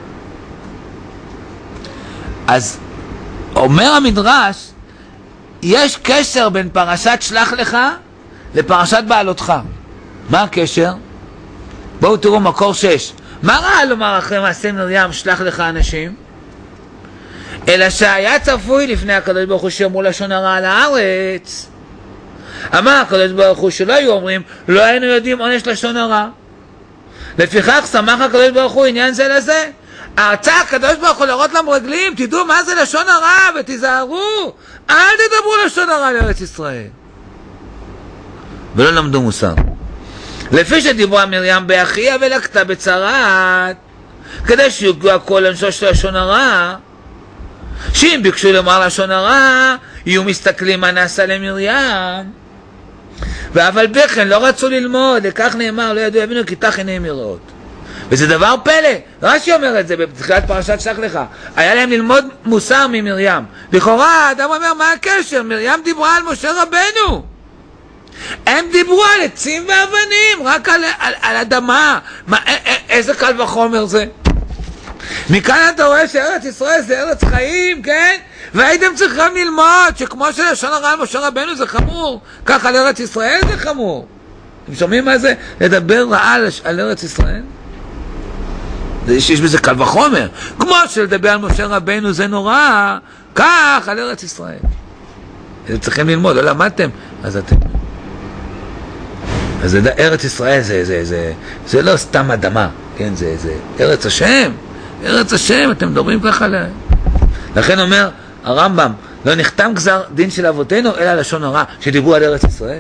אז אומר המדרש, יש קשר בין פרשת שלח לך לפרשת בעלותך. מה הקשר? בואו תראו מקור שש. מה רע לומר אחרי מעשה מרים שלח לך אנשים? אלא שהיה צפוי לפני הקדוש ברוך הוא שאמרו לשון הרע על הארץ. אמר הקדוש ברוך הוא שלא היו אומרים, לא היינו יודעים עונש לשון הרע. לפיכך שמח הקדוש ברוך הוא עניין זה לזה. הרצה הקדוש ברוך הוא להראות למרגלים, תדעו מה זה לשון הרע ותיזהרו, אל תדברו לשון הרע לארץ ישראל. ולא למדו מוסר. לפי שדיברה מרים באחיה ולקטה בצרת, כדי שיוגעו הכל אנשו של לשון הרע, שאם ביקשו לומר לשון הרע, יהיו מסתכלים מה נעשה למרים. ואבל בכן לא רצו ללמוד, לכך נאמר, לא ידעו יבינו כי תך עיניהם יראות. וזה דבר פלא, רש"י אומר את זה בתחילת פרשת שלח לך, היה להם ללמוד מוסר ממרים. לכאורה האדם אומר, מה הקשר? מרים דיברה על משה רבנו. הם דיברו על עצים ואבנים, רק על, על, על אדמה. מה, א, א, איזה קל וחומר זה? מכאן אתה רואה שארץ ישראל זה ארץ חיים, כן? והייתם צריכים ללמוד שכמו שלשון הרע על משה רבנו זה חמור, כך על ארץ ישראל זה חמור. אתם שומעים מה זה? לדבר רע על, על ארץ ישראל? יש, יש בזה קל וחומר. כמו שלדבר על משה רבנו זה נורא, כך על ארץ ישראל. אתם צריכים ללמוד, לא למדתם, אז אתם... אז ארץ ישראל זה, זה, זה, זה לא סתם אדמה, כן? זה, זה ארץ השם, ארץ השם, אתם מדברים ככה ל... לכן אומר הרמב"ם, לא נחתם גזר דין של אבותינו, אלא לשון הרע, שדיברו על ארץ ישראל.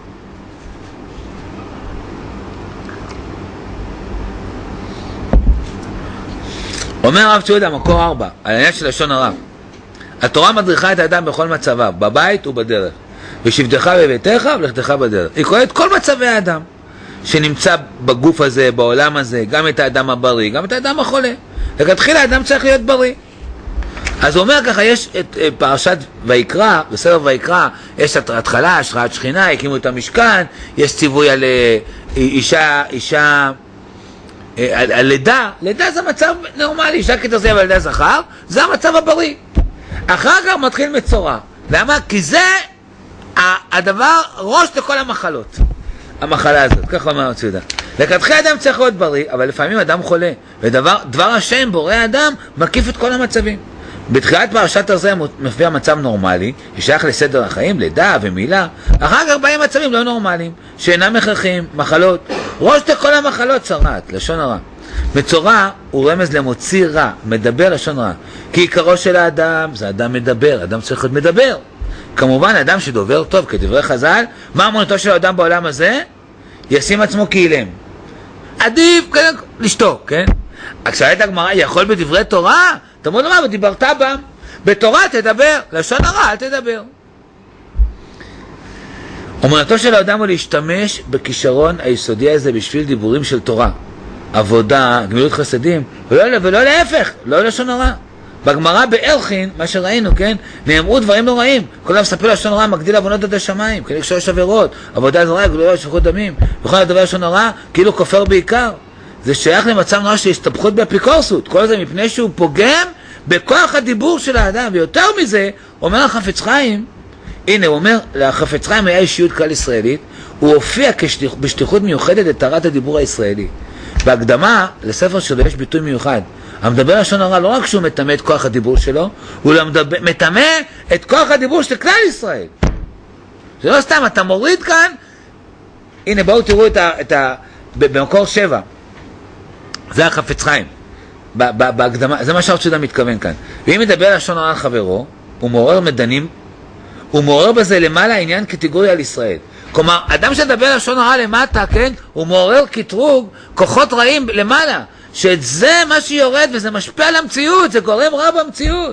אומר הרב צ'ודה, מקור ארבע, על העניין של לשון הרע. התורה מדריכה את האדם בכל מצביו, בבית ובדרך. ושבתך בביתך ולכתך בדרך. היא קוראת כל מצבי האדם שנמצא בגוף הזה, בעולם הזה, גם את האדם הבריא, גם את האדם החולה. לכתחילה האדם צריך להיות בריא. אז הוא אומר ככה, יש את פרשת ויקרא, בספר ויקרא, יש את התחלה, השראת שכינה, הקימו את המשכן, יש ציווי על אישה, אישה, על, על לידה. לידה זה מצב נורמלי, אישה כתרזיה ועל לידה זכר, זה המצב הבריא. אחר כך מתחיל מצורע. למה? כי זה הדבר ראש לכל המחלות, המחלה הזאת, ככה אומר הציודה. לכתחילה אדם צריך להיות בריא, אבל לפעמים אדם חולה, ודבר דבר השם בורא האדם מקיף את כל המצבים. בתחילת פרשת הזה מופיע מצב נורמלי ששייך לסדר החיים, לידה ומילה. אחר כך באים מצבים לא נורמליים שאינם הכרחיים, מחלות, ראש לכל המחלות צרת, לשון הרע. מצורע הוא רמז למוציא רע, מדבר לשון רע, כי עיקרו של האדם זה אדם מדבר, אדם צריך להיות מדבר. כמובן, אדם שדובר טוב, כדברי חז"ל, מה אמונתו של האדם בעולם הזה? ישים עצמו כאילם. עדיף כן, לשתוק, כן? כשאלת הגמרא, יכול בדברי תורה? תמוד לומר, ודיברת בם. בתורה תדבר, לשון הרע אל תדבר. אמונתו של האדם הוא להשתמש בכישרון היסודי הזה בשביל דיבורים של תורה. עבודה, גמילות חסדים, ולא, ולא להפך, לא לשון הרע. בגמרא בערכין, מה שראינו, כן? נאמרו דברים נוראים. כל אדם מספר לשון הרע, מגדיל עוונות עד השמיים, כאילו שלוש עבירות, עבודה זרה, גלויה, שפיכות דמים. וכל הדבר לשון הרע, כאילו כופר בעיקר. זה שייך למצב נורא של הסתבכות באפיקורסות. כל זה מפני שהוא פוגם בכוח הדיבור של האדם. ויותר מזה, אומר החפץ חיים, הנה, הוא אומר, לחפץ חיים היה אישיות כלל ישראלית, הוא הופיע כשליח, בשליחות מיוחדת לתארת הדיבור הישראלי. בהקדמה לספר שלו יש ביטוי מיוחד. המדבר לשון הרע לא רק שהוא מטמא את כוח הדיבור שלו, הוא מטמא את כוח הדיבור של כלל ישראל. זה לא סתם, אתה מוריד כאן, הנה בואו תראו את ה... את ה במקור שבע, זה החפץ חיים, בהקדמה, זה מה שהרצודה מתכוון כאן. ואם מדבר לשון הרע על חברו, הוא מעורר מדנים, הוא מעורר בזה למעלה עניין קטגוריה על ישראל. כלומר, אדם שדבר לשון הרע למטה, כן, הוא מעורר קטרוג, כוחות רעים למעלה, שאת זה מה שיורד וזה משפיע על המציאות, זה גורם רע במציאות.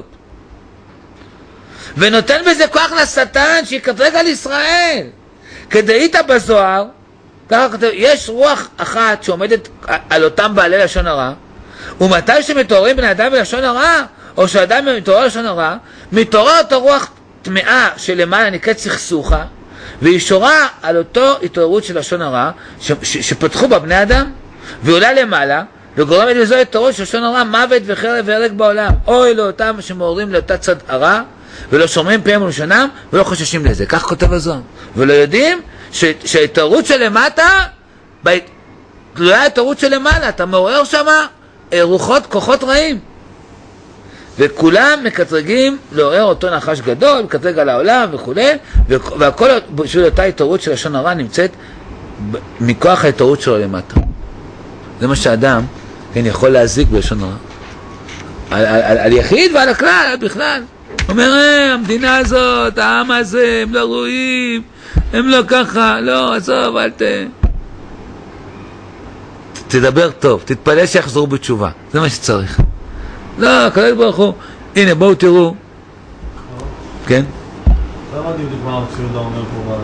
ונותן בזה כוח לשטן שיקטרג על ישראל. כדאית בזוהר, ככה כתוב, יש רוח אחת שעומדת על אותם בעלי לשון הרע, ומתי שמתעוררים בני אדם בלשון הרע, או שאדם מתעורר לשון הרע, מתעוררת הרוח טמאה שלמעלה נקראת סכסוכה, והיא שורה על אותו התעוררות של לשון הרע ש- ש- שפתחו בבני אדם, ועולה למעלה, וגורמת לזו התעוררות של לשון הרע, מוות וחרב והרג בעולם. אוי לאותם שמעוררים לאותה צד הרע, ולא שומרים פיהם ולשונם, ולא חוששים לזה. כך כותב הזוהר. ולא יודעים ש- שההתעוררות של למטה, תלויה ההתעוררות של למעלה, אתה מעורר שם רוחות, כוחות רעים. וכולם מקטרגים לעורר אותו נחש גדול, מקטרג על העולם וכו', והכל בשביל אותה התעוררות של לשון הרע נמצאת מכוח ההתעוררות שלו למטה. זה מה שאדם כן, יכול להזיק בלשון הרע. על, על, על, על יחיד ועל הכלל, בכלל. הוא אומר, אה, המדינה הזאת, העם הזה, הם לא ראויים, הם לא ככה, לא, עזוב, אל ת... תדבר טוב, תתפלל שיחזרו בתשובה, זה מה שצריך. לא, הקדוש ברוך הוא, הנה בואו תראו. כן? לא הבנתי בדיוק מה הרב ציודה אומר פה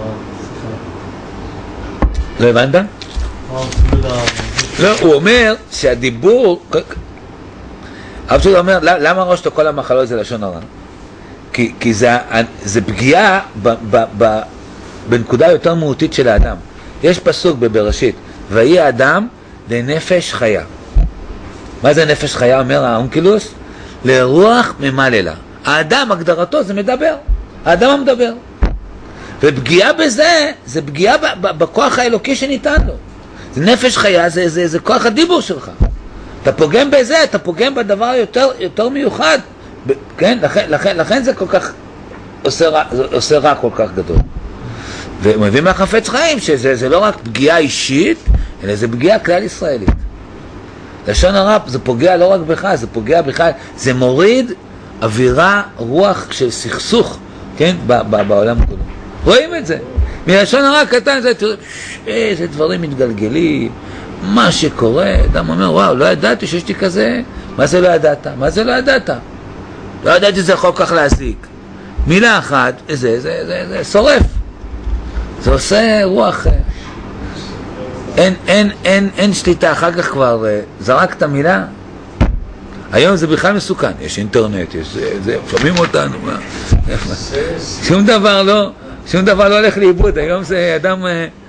בשיחה. לא הבנת? הרב ציודה... לא, הוא אומר שהדיבור... הרב ציודה אומר, למה ראש לו כל המחלות זה לשון הרע? כי, כי זה, זה פגיעה ב, ב, ב, בנקודה יותר מהותית של האדם. יש פסוק בבראשית, ויהי האדם לנפש חיה. מה זה נפש חיה? אומר האונקילוס, לרוח ממללה. האדם, הגדרתו, זה מדבר. האדם המדבר. ופגיעה בזה, זה פגיעה ב, ב, בכוח האלוקי שניתן לו. זה נפש חיה, זה, זה, זה כוח הדיבור שלך. אתה פוגם בזה, אתה פוגם בדבר יותר, יותר מיוחד. ב, כן? לכן, לכן, לכן זה כל כך, עושה רע, עושה רע כל כך גדול. והוא מביא מהחפץ חיים, שזה זה לא רק פגיעה אישית, אלא זה פגיעה כלל ישראלית. לשון הרע זה פוגע לא רק בך, זה פוגע בכלל, זה מוריד אווירה, רוח של סכסוך, כן, ב- ב- בעולם כולו. רואים את זה. מלשון הרע קטן זה, תראו, איזה דברים מתגלגלים, מה שקורה, אדם אומר, וואו, לא ידעתי שיש לי כזה, מה זה לא ידעת? מה זה לא ידעת? לא ידעתי שזה יכול כך להזיק. מילה אחת, זה, זה, זה, זה, זה שורף. זה עושה רוח... אין, אין, אין, אין שליטה, אחר כך כבר זרק את המילה. היום זה בכלל מסוכן, יש אינטרנט, יש זה, זה, שומעים אותנו, מה? שום דבר לא, שום דבר לא הולך לאיבוד, היום זה אדם,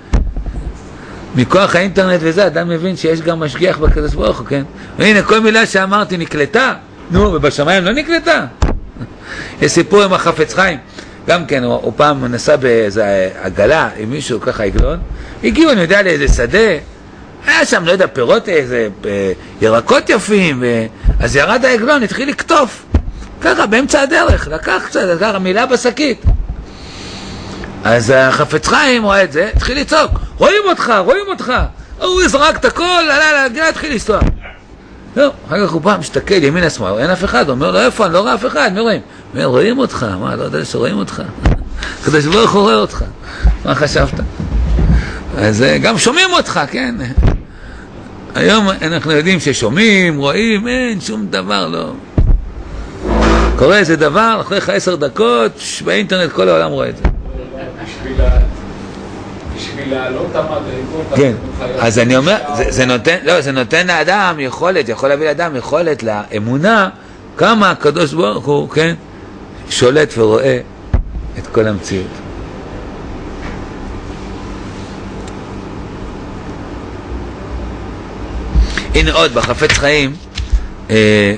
מכוח האינטרנט וזה, אדם מבין שיש גם משגיח בקדוש ברוך הוא, כן? והנה, כל מילה שאמרתי נקלטה, נו, ובשמיים לא נקלטה. יש סיפור עם החפץ חיים, גם כן, הוא, הוא פעם נסע באיזה עגלה עם מישהו, ככה עגלון, הגיעו, אני יודע, לאיזה שדה, היה שם, לא יודע, פירות, איזה ירקות יפים, ו... אז ירד העגלון, התחיל לקטוף, ככה, באמצע הדרך, לקח קצת, ככה, מילה בשקית. אז החפץ חיים רואה את זה, התחיל לצעוק, רואים אותך, רואים אותך, הוא זרק את הכל, עלה לעגלה, התחיל לנסוע. לא, אחר כך הוא פעם משתכל, ימין השמאל, אין אף אחד, הוא אומר לו, איפה, אני לא רואה אף אחד, מי רואים? הוא אומר, רואים אותך, מה, לא יודע שרואים אותך. הקדוש ברוך הוא רואה אותך. מה חשבת? אז גם שומעים אותך, כן? היום אנחנו יודעים ששומעים, רואים, אין שום דבר, לא. קורה איזה דבר, אחרי לך עשר דקות, באינטרנט כל העולם רואה את זה. בשביל לעלות המדרגות, כן, אז אני אומר, זה נותן, לא, זה נותן לאדם יכולת, יכול להביא לאדם יכולת לאמונה, כמה הקדוש ברוך הוא, כן, שולט ורואה את כל המציאות. הנה עוד, בחפץ חיים, אה,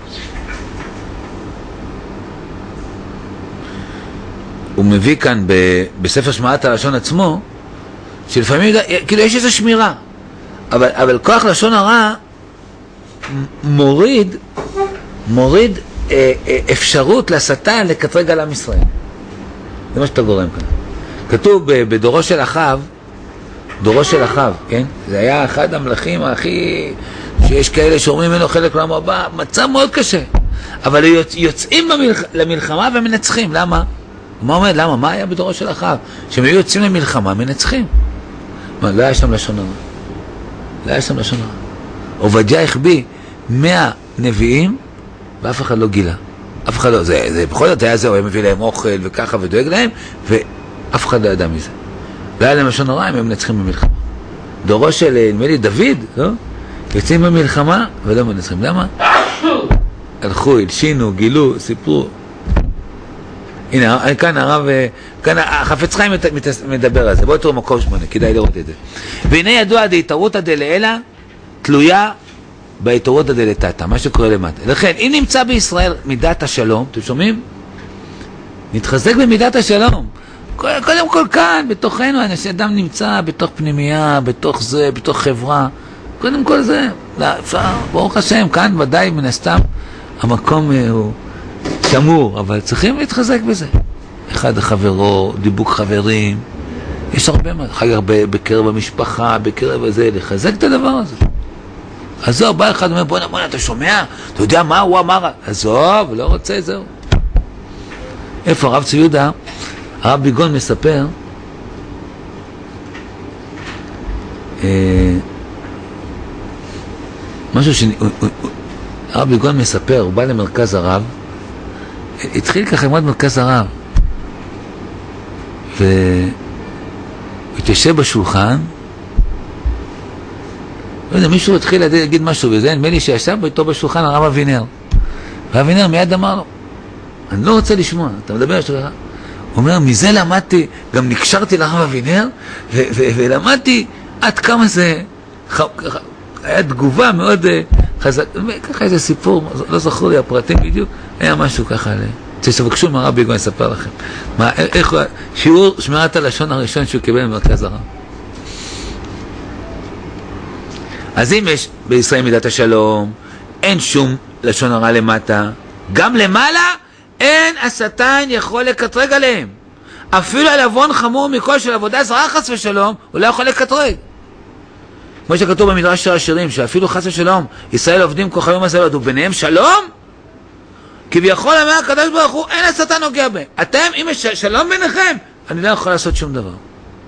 הוא מביא כאן ב, בספר שמעת הלשון עצמו, שלפעמים, כאילו יש איזו שמירה, אבל, אבל כוח לשון הרע מוריד, מוריד אה, אה, אפשרות לשטן לקטרג על עם ישראל. זה מה שאתה גורם כאן. כתוב בדורו של אחאב, דורו של אחאב, כן? זה היה אחד המלכים הכי, שיש כאלה שאומרים ממנו חלק לעם הבא, מצב מאוד קשה. אבל יוצאים במלח... למלחמה ומנצחים, למה? מה אומר, למה? מה היה בדורו של אחאב? שהם היו יוצאים למלחמה, מנצחים. מה, לא היה שם לשון הרע. לא היה שם לשון הרע. עובדיה החביא מאה נביאים, ואף אחד לא גילה. אף אחד לא, זה, זה בכל זאת היה זה, הוא היה מביא להם אוכל וככה ודואג להם, ואף אחד לא ידע מזה. לא היה להם לשון הרע, הם מנצחים במלחמה. דורו של, נדמה לי, דוד, לא? יוצאים במלחמה ולא מנצחים. למה? הלכו, הלשינו, גילו, סיפרו. הנה, כאן הרב, כאן החפץ חיים מדבר על זה. בואו תראו מקום שמונה, כדאי לראות את זה. והנה ידוע דהתערותא דלעילא תלויה בהתערותא דלתתא, מה שקורה למטה. לכן, אם נמצא בישראל מידת השלום, אתם שומעים? נתחזק במידת השלום. קודם כל כאן, בתוכנו, אדם נמצא בתוך פנימייה, בתוך זה, בתוך חברה. קודם כל זה, אפשר, ברוך השם, כאן ודאי מן הסתם, המקום הוא שמור, אבל צריכים להתחזק בזה. אחד החברו, דיבוק חברים, יש הרבה מה, הרבה בקרב המשפחה, בקרב הזה, לחזק את הדבר הזה. עזוב, בא אחד אומר, בוא נאמר, אתה שומע? אתה יודע מה הוא אמר? עזוב, לא רוצה, זהו. איפה הרב צבי יהודה? הרב ביגון מספר, אה, משהו ש... הרב ביגון מספר, הוא בא למרכז הרב, התחיל ככה ללמוד מרכז הרב, והתיישב בשולחן, לא יודע, מישהו התחיל להגיד משהו בזה, נדמה לי שישב איתו בשולחן הרב אבינר, ואבינר מיד אמר לו, אני לא רוצה לשמוע, אתה מדבר שלך? הוא אומר, מזה למדתי, גם נקשרתי לרב אבינר, ו- ו- ולמדתי עד כמה זה, ח- ח- היה תגובה מאוד uh, חזק, ככה איזה סיפור, לא זכרו לי הפרטים בדיוק, היה משהו ככה, תבקשו מהרב ביגון לספר לכם, מה, איך, שיעור שמירת הלשון הראשון שהוא קיבל במרכז הרב. אז אם יש בישראל מידת השלום, אין שום לשון הרע למטה, גם למעלה, אין השטן יכול לקטרג עליהם. אפילו על עוון חמור מכל של עבודה זרה חס ושלום, הוא לא יכול לקטרג. כמו שכתוב במדרש של השירים, שאפילו חס ושלום, ישראל עובדים כוכבים הזלות, וביניהם שלום, כביכול אומר הקדוש ברוך הוא, אין השטן נוגע בהם. אתם, אם יש שלום ביניכם, אני לא יכול לעשות שום דבר.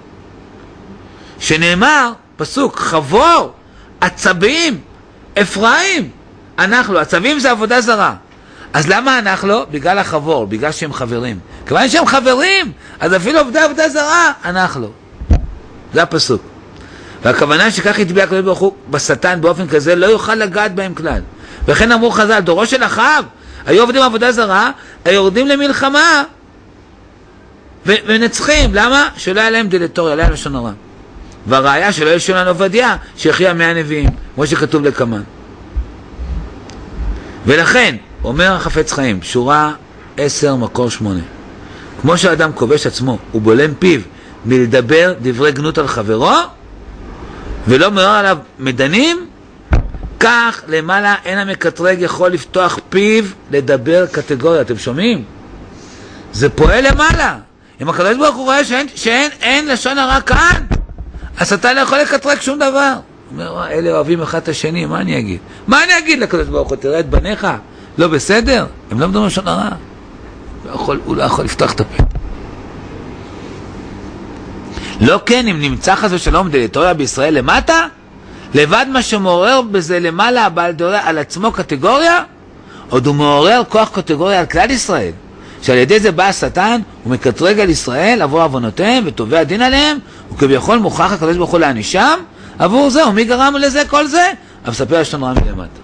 שנאמר, פסוק, חבור, עצבים, אפרים, אנחנו, עצבים זה עבודה זרה. אז למה אנחנו לא? בגלל החבור, בגלל שהם חברים. כיוון שהם חברים, אז אפילו עובדי עבודה זרה, אנחנו לא. זה הפסוק. והכוונה שכך יטביע הקדוש ברוך הוא בשטן באופן כזה, לא יוכל לגעת בהם כלל. וכן אמרו חז"ל, דורו של אחאב, היו עובדים עבודה זרה, היו יורדים למלחמה, ו- ונצחים. למה? שלא היה להם דלתוריה, לא היה לשון הרע. והראיה שלא יש שולן עובדיה, שהכריע מאה נביאים, כמו שכתוב לקמן. ולכן, אומר החפץ חיים, שורה עשר מקור שמונה, כמו שהאדם כובש עצמו ובולם פיו מלדבר דברי גנות על חברו ולא מעורר עליו מדנים, כך למעלה אין המקטרג יכול לפתוח פיו לדבר קטגוריה. אתם שומעים? זה פועל למעלה. אם הקדוש ברוך הוא רואה שאין, שאין אין לשון הרע כאן, השטן לא יכול לקטרג שום דבר. הוא אומר, אלה אוהבים אחד את השני, מה אני אגיד? מה אני אגיד לקדוש ברוך הוא? תראה את בניך, לא בסדר? הם לא מדברים לשון הרע. לא יכול, הוא לא יכול לפתוח את הפה. לא כן, אם נמצא חס ושלום דלתוריה בישראל למטה, לבד מה שמעורר בזה למעלה הבעל דוריה על עצמו קטגוריה, עוד הוא מעורר כוח קטגוריה על כלל ישראל, שעל ידי זה בא השטן ומקטרג על ישראל עבור עוונותיהם ותובע דין עליהם, וכביכול מוכרח הקדוש ברוך הוא להענישם עבור זה. ומי גרם לזה כל זה? אבל מספר לשון רע מלמטה.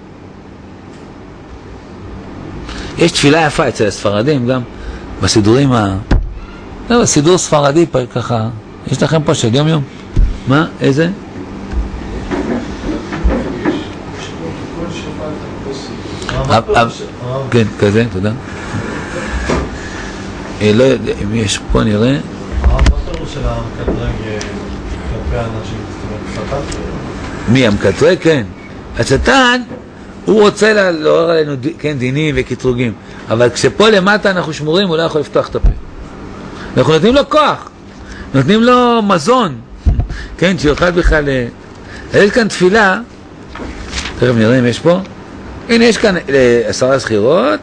יש תפילה יפה אצל הספרדים גם בסידורים ה... לא, בסידור ספרדי פה ככה, יש לכם פה של יום יום? מה? איזה? כן, כזה, תודה. לא יודע, אם יש פה נראה. מה פירוש של המקטרג כלפי האנשים? מי המקטרג? כן. השטן, הוא רוצה לעורר עלינו דינים וקטרוגים, אבל כשפה למטה אנחנו שמורים, הוא לא יכול לפתוח את הפה. אנחנו נותנים לו כוח, נותנים לו מזון, כן, שיוכל בכלל... יש כאן תפילה, תכף נראה אם יש פה, הנה יש כאן עשרה זכירות,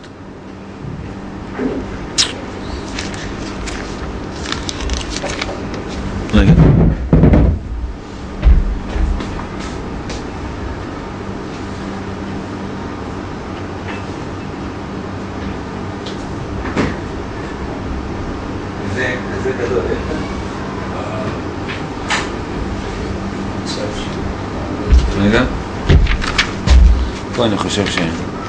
רגע. זה, זה גדול, רגע. פה אני חושב ש...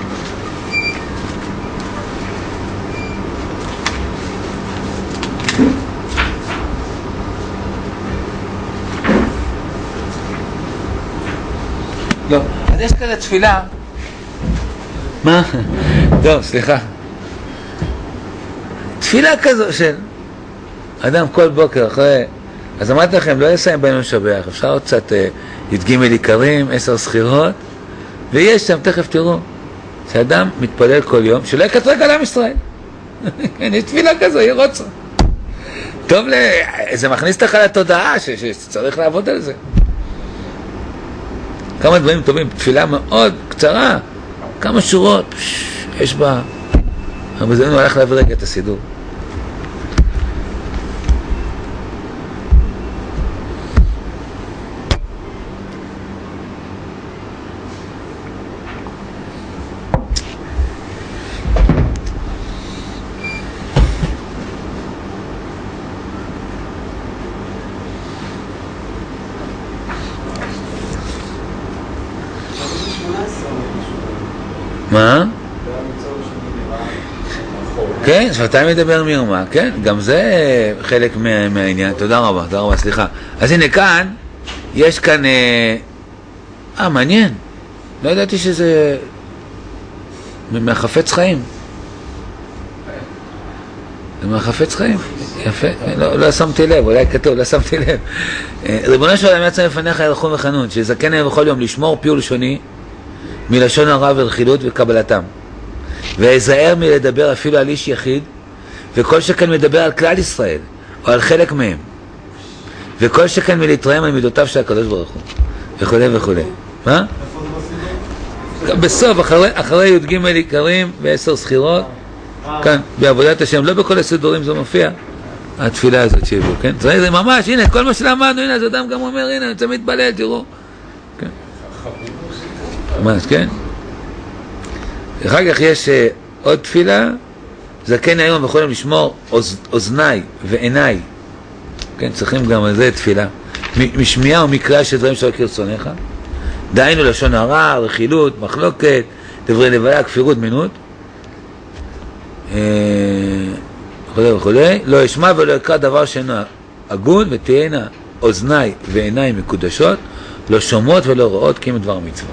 לא, אז יש כאלה תפילה. מה? לא, סליחה. תפילה כזו של אדם כל בוקר אחרי, אז אמרתי לכם, לא יסיים בהם משבח, אפשר עוד קצת י"ג עיקרים, עשר סחירות, ויש שם, תכף תראו, שאדם מתפלל כל יום, שלא יקטרג על עם ישראל. יש תפילה כזו, היא רוצה. טוב, זה מכניס לך לתודעה שצריך לעבוד על זה. כמה דברים טובים, תפילה מאוד קצרה, כמה שורות, יש בה, אבל זה הלך להביא רגע את הסידור. מה? כן, שפתיים מדבר מרמה, כן, גם זה חלק מהעניין. תודה רבה, תודה רבה, סליחה. אז הנה כאן, יש כאן, אה, מעניין, לא ידעתי שזה מהחפץ חיים. זה מהחפץ חיים, יפה, לא, לא שמתי לב, אולי כתוב, לא שמתי לב. ריבונו של עולם יצא לפניך ירחום וחנון, שזכן להם בכל יום לשמור פיו לשוני, מלשון הרע ורכילות וקבלתם, והיזהר מלדבר אפילו על איש יחיד, וכל שכן מדבר על כלל ישראל או על חלק מהם, וכל שכן מלהתרעם על מידותיו של הקדוש ברוך הוא וכו' וכו'. מה? בסוף, אחרי, אחרי י"ג עיקרים ועשר סחירות, כאן בעבודת השם, לא בכל הסידורים זה מופיע, התפילה הזאת שהביאו, כן? זה ממש, הנה, כל מה שלמדנו, הנה, אז אדם גם אומר, הנה, אני צריך להתפלל, תראו, כן? ממש, כן? אחר כך יש uh, עוד תפילה, זקן היום וכל יום לשמור אוז, אוזניי ועיניי, כן, צריכים גם על זה תפילה, משמיעה ומקרא של דברים שלא כרצונך, דהיינו לשון הרע, רכילות, מחלוקת, דברי לביה, כפירות, מינות, וכו' וכו'. לא אשמע ולא יקרא דבר שאינו הגון, ותהיינה אוזניי ועיניי מקודשות, לא שומעות ולא רואות כי אם דבר מצווה.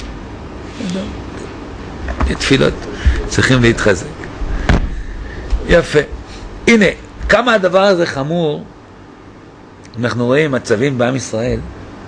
תפילות צריכים להתחזק. יפה. הנה, כמה הדבר הזה חמור, אנחנו רואים מצבים בעם ישראל.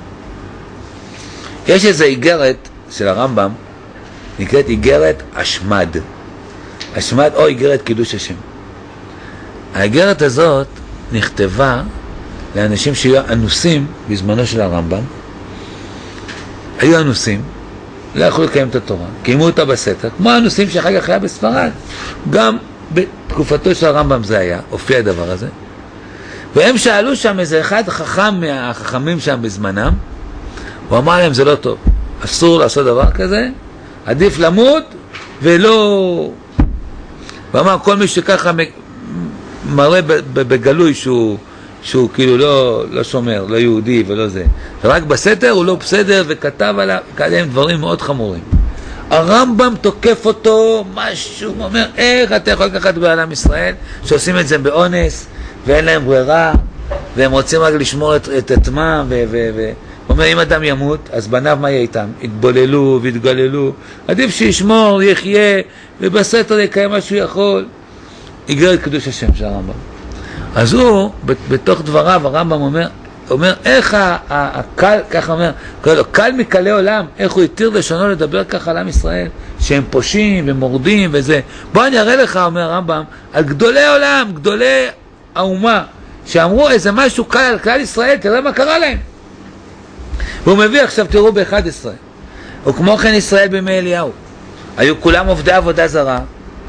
יש איזו איגרת של הרמב"ם, נקראת איגרת אשמד. אשמד או איגרת קידוש השם. האיגרת הזאת נכתבה לאנשים שהיו אנוסים בזמנו של הרמב"ם. היו אנוסים, לא יכלו לקיים את התורה, קיימו אותה בסתר, כמו האנוסים שאחר כך היה בספרד. גם בתקופתו של הרמב"ם זה היה, הופיע הדבר הזה. והם שאלו שם איזה אחד חכם מהחכמים שם בזמנם, הוא אמר להם זה לא טוב, אסור לעשות דבר כזה, עדיף למות ולא... ואמר כל מי שככה מראה בגלוי שהוא, שהוא כאילו לא, לא שומר, לא יהודי ולא זה, ורק בסתר הוא לא בסדר, וכתב עליהם דברים מאוד חמורים. הרמב"ם תוקף אותו משהו, הוא אומר איך אתה יכול לקחת בעולם ישראל שעושים את זה באונס ואין להם ברירה והם רוצים רק לשמור את, את עצמם ו... ו, ו הוא אומר אם אדם ימות אז בניו מה יהיה איתם? יתבוללו ויתגללו, עדיף שישמור, יחיה ובסתר יקיים מה שהוא יכול, יגרר את קדוש השם של הרמב"ם. אז הוא בתוך דבריו הרמב"ם אומר אומר איך הקל, ככה אומר, קל מקלי עולם, איך הוא התיר לשונו לדבר ככה על עם ישראל, שהם פושעים ומורדים וזה. בוא אני אראה לך, אומר הרמב"ם, על גדולי עולם, גדולי האומה, שאמרו איזה משהו קל על כלל ישראל, תראה מה קרה להם. והוא מביא עכשיו, תראו ב-אחד עשרה, וכמו כן ישראל בימי אליהו, היו כולם עובדי עבודה זרה,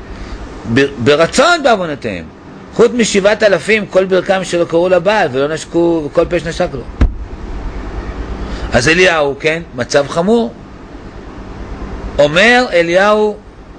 ברצון בעוונותיהם, חוץ משבעת אלפים כל ברכם שלא קראו לבעל ולא נשקו וכל פש נשק לו. אז אליהו, כן, מצב חמור. אומר אליהו,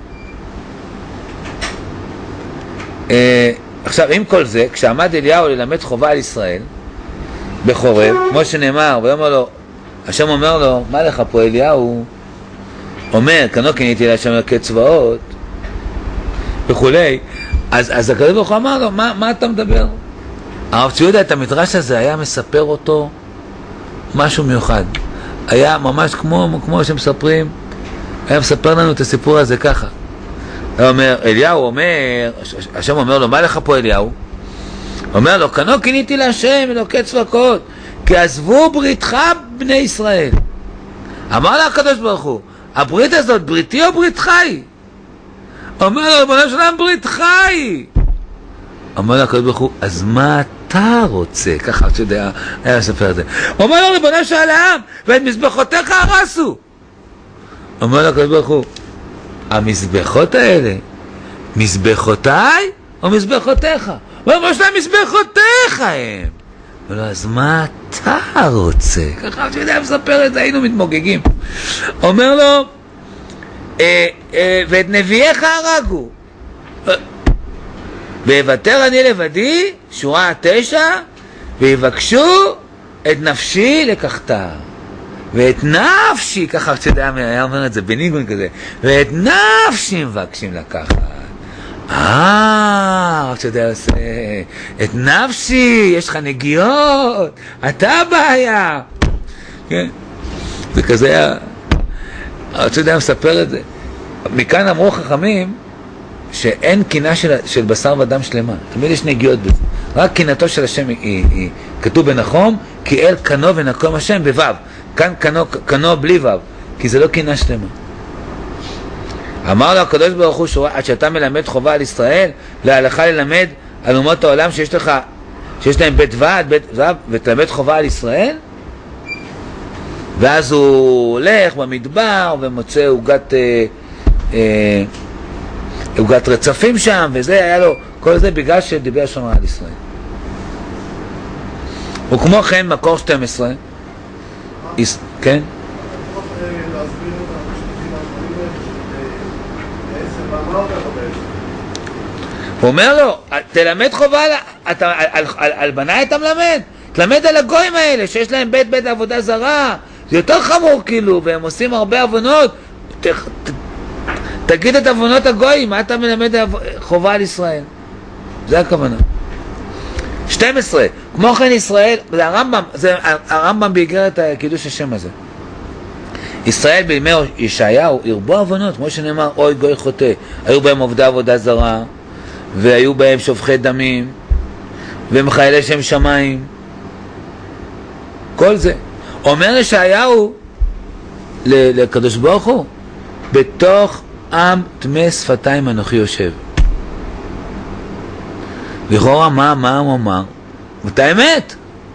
אה, עכשיו עם כל זה, כשעמד אליהו ללמד חובה על ישראל בחורב, כמו שנאמר, ואומר לו, השם אומר לו, מה לך פה אליהו? אומר, כנו קניתי להשם אלוקי צבאות וכולי. אז, אז הקדוש ברוך הוא אמר לו, מה, מה אתה מדבר? הרב ציודה, את המדרש הזה היה מספר אותו משהו מיוחד. היה ממש כמו, כמו שמספרים, היה מספר לנו את הסיפור הזה ככה. הוא אומר, אליהו אומר, השם אומר לו, מה לך פה אליהו? אומר לו, כנו קניתי להשם אלוקי צבאות, כי עזבו בריתך בני ישראל. אמר לה הקדוש ברוך הוא, הברית הזאת בריתי או ברית חי? אומר לו, ריבונו של עולם, ברית חי. אומר לו הקדוש ברוך הוא, אז מה אתה רוצה? ככה יודע, היה לספר את זה. אומר לו, ריבונו של עולם, ואת מזבחותיך הרסו. אומר לו הקדוש ברוך הוא, המזבחות האלה, מזבחותיי או מזבחותיך? הוא אומר שלהם, מזבחותיך הם. אומר לו, אז מה אתה רוצה? ככה יודע, מספר את זה, היינו מתמוגגים. אומר לו, אה, אה, ואת נביאיך הרגו, ויוותר אני לבדי, שורה תשע, ויבקשו את נפשי לקחתה, ואת נפשי, ככה כשאתה היה אומר את זה בניגון כזה, ואת נפשי מבקשים לקחת. אה, כשאתה עושה, את נפשי, יש לך נגיעות, אתה הבעיה. כן, זה כזה היה, כשאתה מספר את זה. מכאן אמרו חכמים, שאין קינה של, של בשר ודם שלמה, תמיד יש נגיעות בזה, רק קינתו של השם היא, היא, היא כתוב בנחום, כי אל קנו ונקום השם בוו, כאן קנו, קנו בלי וו, כי זה לא קינה שלמה. אמר לו הקדוש ברוך הוא, שורה, עד שאתה מלמד חובה על ישראל, להלכה ללמד על אומות העולם שיש לך, שיש להם בית ועד, בית ועד, ותלמד חובה על ישראל? ואז הוא הולך במדבר ומוצא עוגת אה, אה, עוגת רצפים שם, וזה היה לו, כל זה בגלל שדיבר שם על ישראל. וכמו כן מקור שתים עשרה, כן? הוא אומר לו, תלמד חובה, אתה, על, על, על, על בני אתה מלמד, תלמד על הגויים האלה שיש להם בית בית עבודה זרה, זה יותר חמור כאילו, והם עושים הרבה עוונות, ת, ת, תגיד את עוונות הגויים, מה אתה מלמד חובה על ישראל? זה הכוונה. שתים עשרה, כמו כן ישראל, זה הרמב"ם, זה הרמב"ם באיגרת קידוש השם הזה. ישראל בימי ישעיהו הרבו עוונות, כמו שנאמר, אוי גוי חוטא, היו בהם עובדי עבודה זרה, והיו בהם שופכי דמים, ומחיילי שם שמיים, כל זה. אומר ישעיהו לקדוש ברוך הוא, בתוך עם תמי שפתיים אנוכי יושב. לכאורה מה, מה הוא אמר? ואת האמת.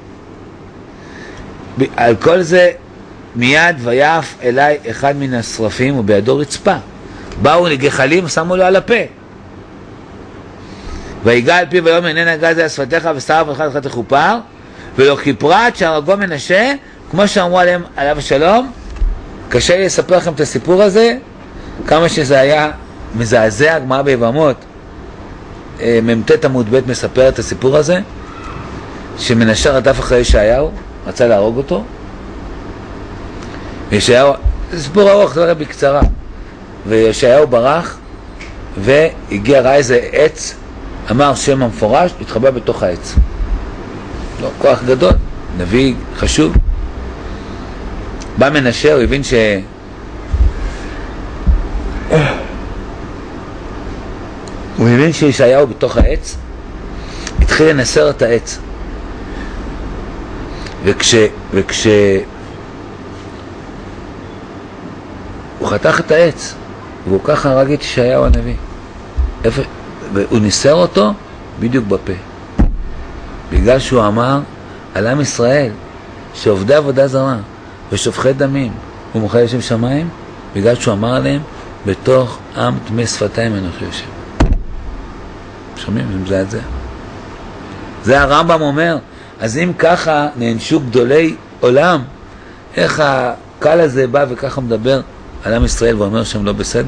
על כל זה מיד ויעף אליי אחד מן השרפים ובידו רצפה. באו לגחלים, שמו לו על הפה. ויגע על פיו ויאמר איננה גז על שפתיך ושר ברך לך תכופר ולא כיפרת שהרגו מנשה, כמו שאמרו עליהם עליו השלום. קשה לי לספר לכם את הסיפור הזה, כמה שזה היה מזעזע. הגמרא ביבמות מ"ט עמוד ב' מספר את הסיפור הזה, שמנשה רדף אחרי ישעיהו, רצה להרוג אותו, וישעיהו, זה סיפור ארוך, זה רק בקצרה, וישעיהו ברח והגיע, ראה איזה עץ, אמר שם המפורש, התחבא בתוך העץ. לא, כוח גדול, נביא חשוב. בא מנשה, הוא הבין ש... הוא הבין שישעיהו בתוך העץ, התחיל לנסר את העץ. וכש... וכש... הוא חתך את העץ, והוא ככה הרג את ישעיהו הנביא. איפה... והוא ניסר אותו בדיוק בפה. בגלל שהוא אמר על עם ישראל, שעובדי עבודה זרה ושופכי דמים ומוכלי לשם שמיים, בגלל שהוא אמר עליהם, בתוך עם טמא שפתיים אנוכי יושב. שומעים? זה מזעזע. זה הרמב"ם אומר. אז אם ככה נענשו גדולי עולם, איך הקל הזה בא וככה מדבר על עם ישראל ואומר שהם לא בסדר?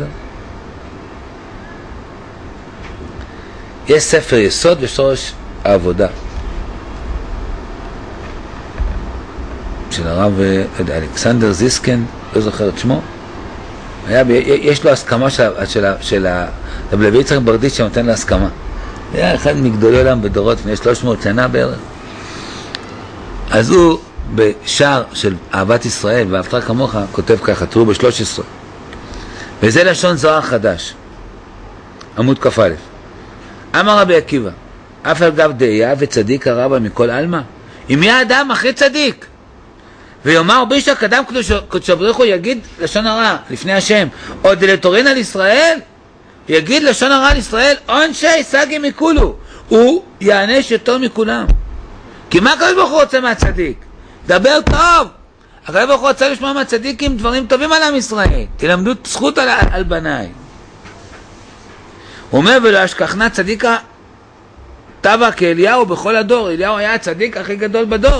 יש ספר יסוד ושורש העבודה של הרב אלכסנדר זיסקן, לא זוכר את שמו. היה, יש לו הסכמה של, של, של הרב יצחק ברדיצ'ה שנותן לה הסכמה. היה אחד מגדולי עולם בדורות לפני שלוש מאות שנה בערך. אז הוא בשער של אהבת ישראל ואהבת כמוך כותב ככה, תראו ב-שלוש עשרה, וזה לשון זוהר חדש, עמוד כ"א. אמר רבי עקיבא, אף על גב דאיה וצדיק הרבה מכל אלמה, אם יהיה אדם הכי צדיק ויאמר בישה קדם קדוש בריך הוא יגיד לשון הרע לפני השם, או דלתורין על ישראל, יגיד לשון הרע על ישראל, עונשי סגי מכולו, הוא יענש יותר מכולם. כי מה הקדוש ברוך הוא רוצה מהצדיק? דבר טוב. הקדוש ברוך הוא רוצה לשמוע מהצדיקים דברים טובים על עם ישראל, תלמדו זכות על, על בניי. הוא אומר, ולא אשכחנה צדיקה טבע כאליהו בכל הדור. אליהו היה הצדיק הכי גדול בדור.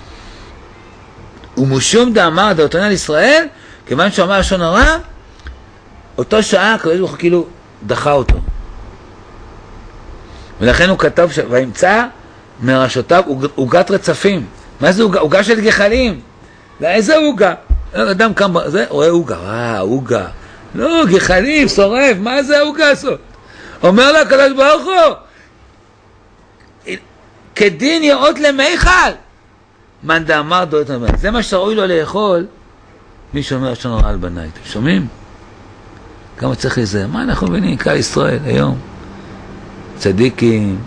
ומשום דאמר דאותרין על ישראל, כיוון שהוא אמר לשון הרע, אותו שעה הקדוש ברוך הוא כאילו דחה אותו. ולכן הוא כתב ש... וימצא מראשותיו עוגת רצפים. מה זה עוגה? עוגה של גחלים. איזה עוגה? אדם קם, זה רואה עוגה, אה, עוגה. לא, גחלים, שורף, מה זה העוגה הזאת? אומר לה הקדוש ברוך הוא, כדין יאות למיכל. מאן דאמר דאותרין על ישראל. זה מה שראוי לו לאכול, מי שאומר לשון הרע על בניי. אתם שומעים? כמה צריך לזה? מה אנחנו מבינים? קהל ישראל היום. צדיקים.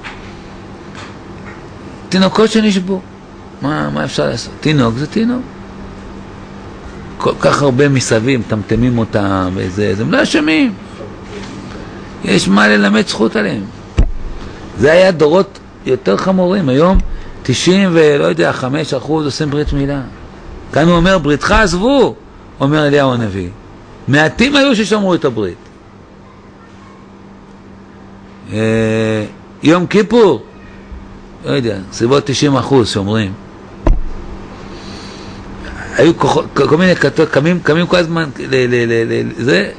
תינוקות שנשבו. מה, מה אפשר לעשות? תינוק זה תינוק. כל כך הרבה מסביב, תמתמים אותם וזה, הם לא אשמים. יש מה ללמד זכות עליהם. זה היה דורות יותר חמורים. היום תשעים ולא יודע, חמש אחוז עושים ברית מילה. כאן הוא אומר, בריתך עזבו, אומר אליהו הנביא. מעטים היו ששמרו את הברית. יום כיפור, לא יודע, סביבות תשעים אחוז שומרים. היו כל מיני כתות, קמים, קמים כל הזמן, זה,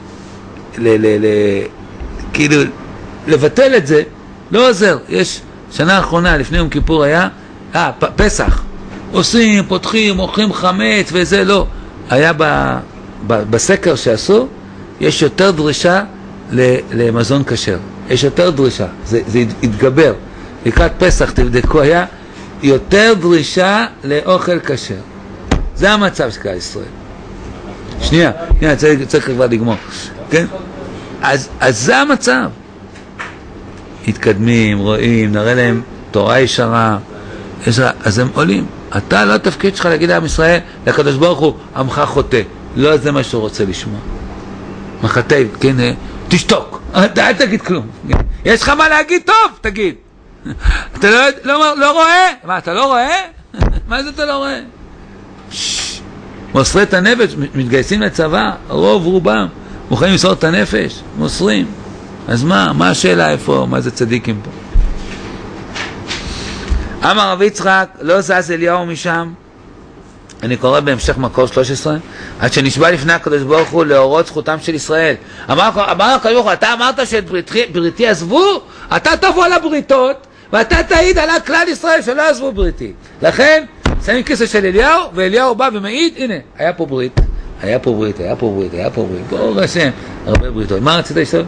כאילו, לבטל את זה, לא עוזר. יש שנה האחרונה, לפני יום כיפור היה, אה, פסח. עושים, פותחים, אוכלים חמץ וזה, לא. היה ב... בסקר שעשו, יש יותר דרישה למזון כשר. יש יותר דרישה, זה, זה התגבר. לקראת פסח, תבדקו, היה יותר דרישה לאוכל כשר. זה המצב של כלל ישראל. שנייה, שנייה, צריך, צריך כבר לגמור. כן? אז, אז זה המצב. מתקדמים, רואים, נראה להם תורה ישרה, אז הם עולים. אתה לא התפקיד שלך להגיד לעם ישראל, לקדוש ברוך הוא, עמך חוטא. לא זה מה שהוא רוצה לשמוע. מחטא, כן, תשתוק, אל תגיד כלום. יש לך מה להגיד טוב, תגיד. אתה לא, לא, לא רואה? מה, אתה לא רואה? מה זה אתה לא רואה? מוסרי את הנפש, מתגייסים לצבא, רוב רובם, מוכנים למסור את הנפש, מוסרים. אז מה, מה השאלה איפה, מה זה צדיקים פה? אמר רב יצחק, לא זז אליהו משם, אני קורא בהמשך מקור שלוש עשרה, עד שנשבע לפני הקדוש ברוך הוא להורות זכותם של ישראל. אמר, אמר הקדוש ברוך הוא, אתה אמרת שאת בריתי, בריתי עזבו, אתה תבוא על הבריתות, ואתה תעיד על הכלל ישראל שלא עזבו בריתי. לכן, שמים כיסא של אליהו, ואליהו בא ומעיד, הנה, היה פה ברית, היה פה ברית, היה פה ברית, היה פה ברית, ברוך השם, הרבה בריתות. מה רצית לשאול?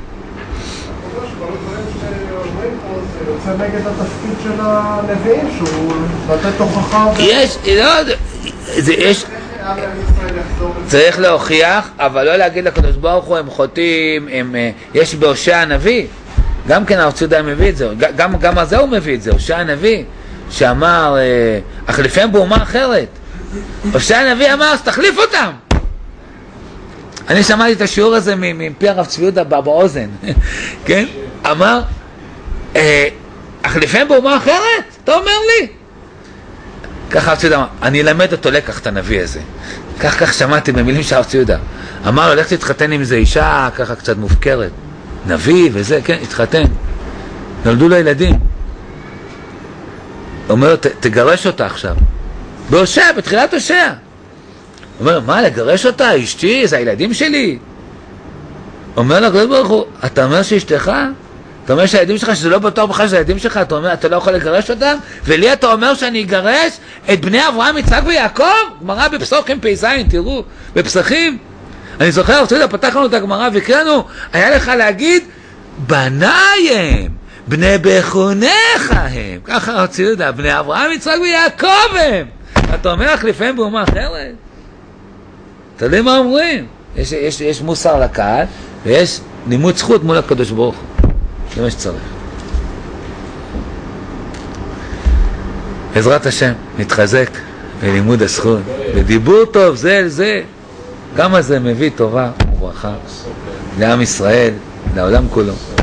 זה נגד התפקיד של הנביאים שהוא לתת תוכחה. יש, לא, זה יש, צריך להוכיח, אבל לא להגיד לקדוש ברוך הוא הם חוטאים, הם, יש בהושע הנביא, גם כן הרב ציודה מביא את זה, גם, גם על זה הוא מביא את זה, הושע הנביא שאמר, החליפיהם באומה אחרת. הושע הנביא אמר, אז תחליף אותם. אני שמעתי את השיעור הזה מפי הרב צבי יהודה באוזן, כן? אמר, החליפיהם באומה אחרת? אתה אומר לי? ככה הרב צבי יהודה אמר, אני אלמד אותו לקח את הנביא הזה. כך כך שמעתי במילים של הרב צבי יהודה. אמר לו, לך תתחתן עם איזה אישה ככה קצת מופקרת. נביא וזה, כן, התחתן. נולדו לו ילדים. אומר לו, תגרש אותה עכשיו. בהושע, בתחילת הושע. אומר, מה, לגרש אותה? אשתי, זה הילדים שלי. אומר לו, הקדוש ברוך הוא, אתה אומר שאשתך? אתה אומר שהילדים שלך, שזה לא בטוח בכלל שזה הילדים שלך, אתה אומר, אתה לא יכול לגרש אותם? ולי אתה אומר שאני אגרש את בני אברהם, יצחק ויעקב? גמרא בפסוקים פ"ז, תראו, בפסחים. אני זוכר, הרב ציודה פתח לנו את הגמרא והקרא לנו, היה לך להגיד, בניי הם, בני בחוניך הם. ככה הרב ציודה, בני אברהם, יצחק ויעקב הם. אתה אומר, החליפיהם באומה אחרת? אתה יודע מה אומרים? יש, יש, יש מוסר לקהל, ויש לימוד זכות מול הקדוש ברוך הוא. זה מה שצריך. בעזרת השם, נתחזק בלימוד הזכות, בדיבור טוב זה אל זה. כמה זה מביא טובה וברכה לעם ישראל, לעולם כולו.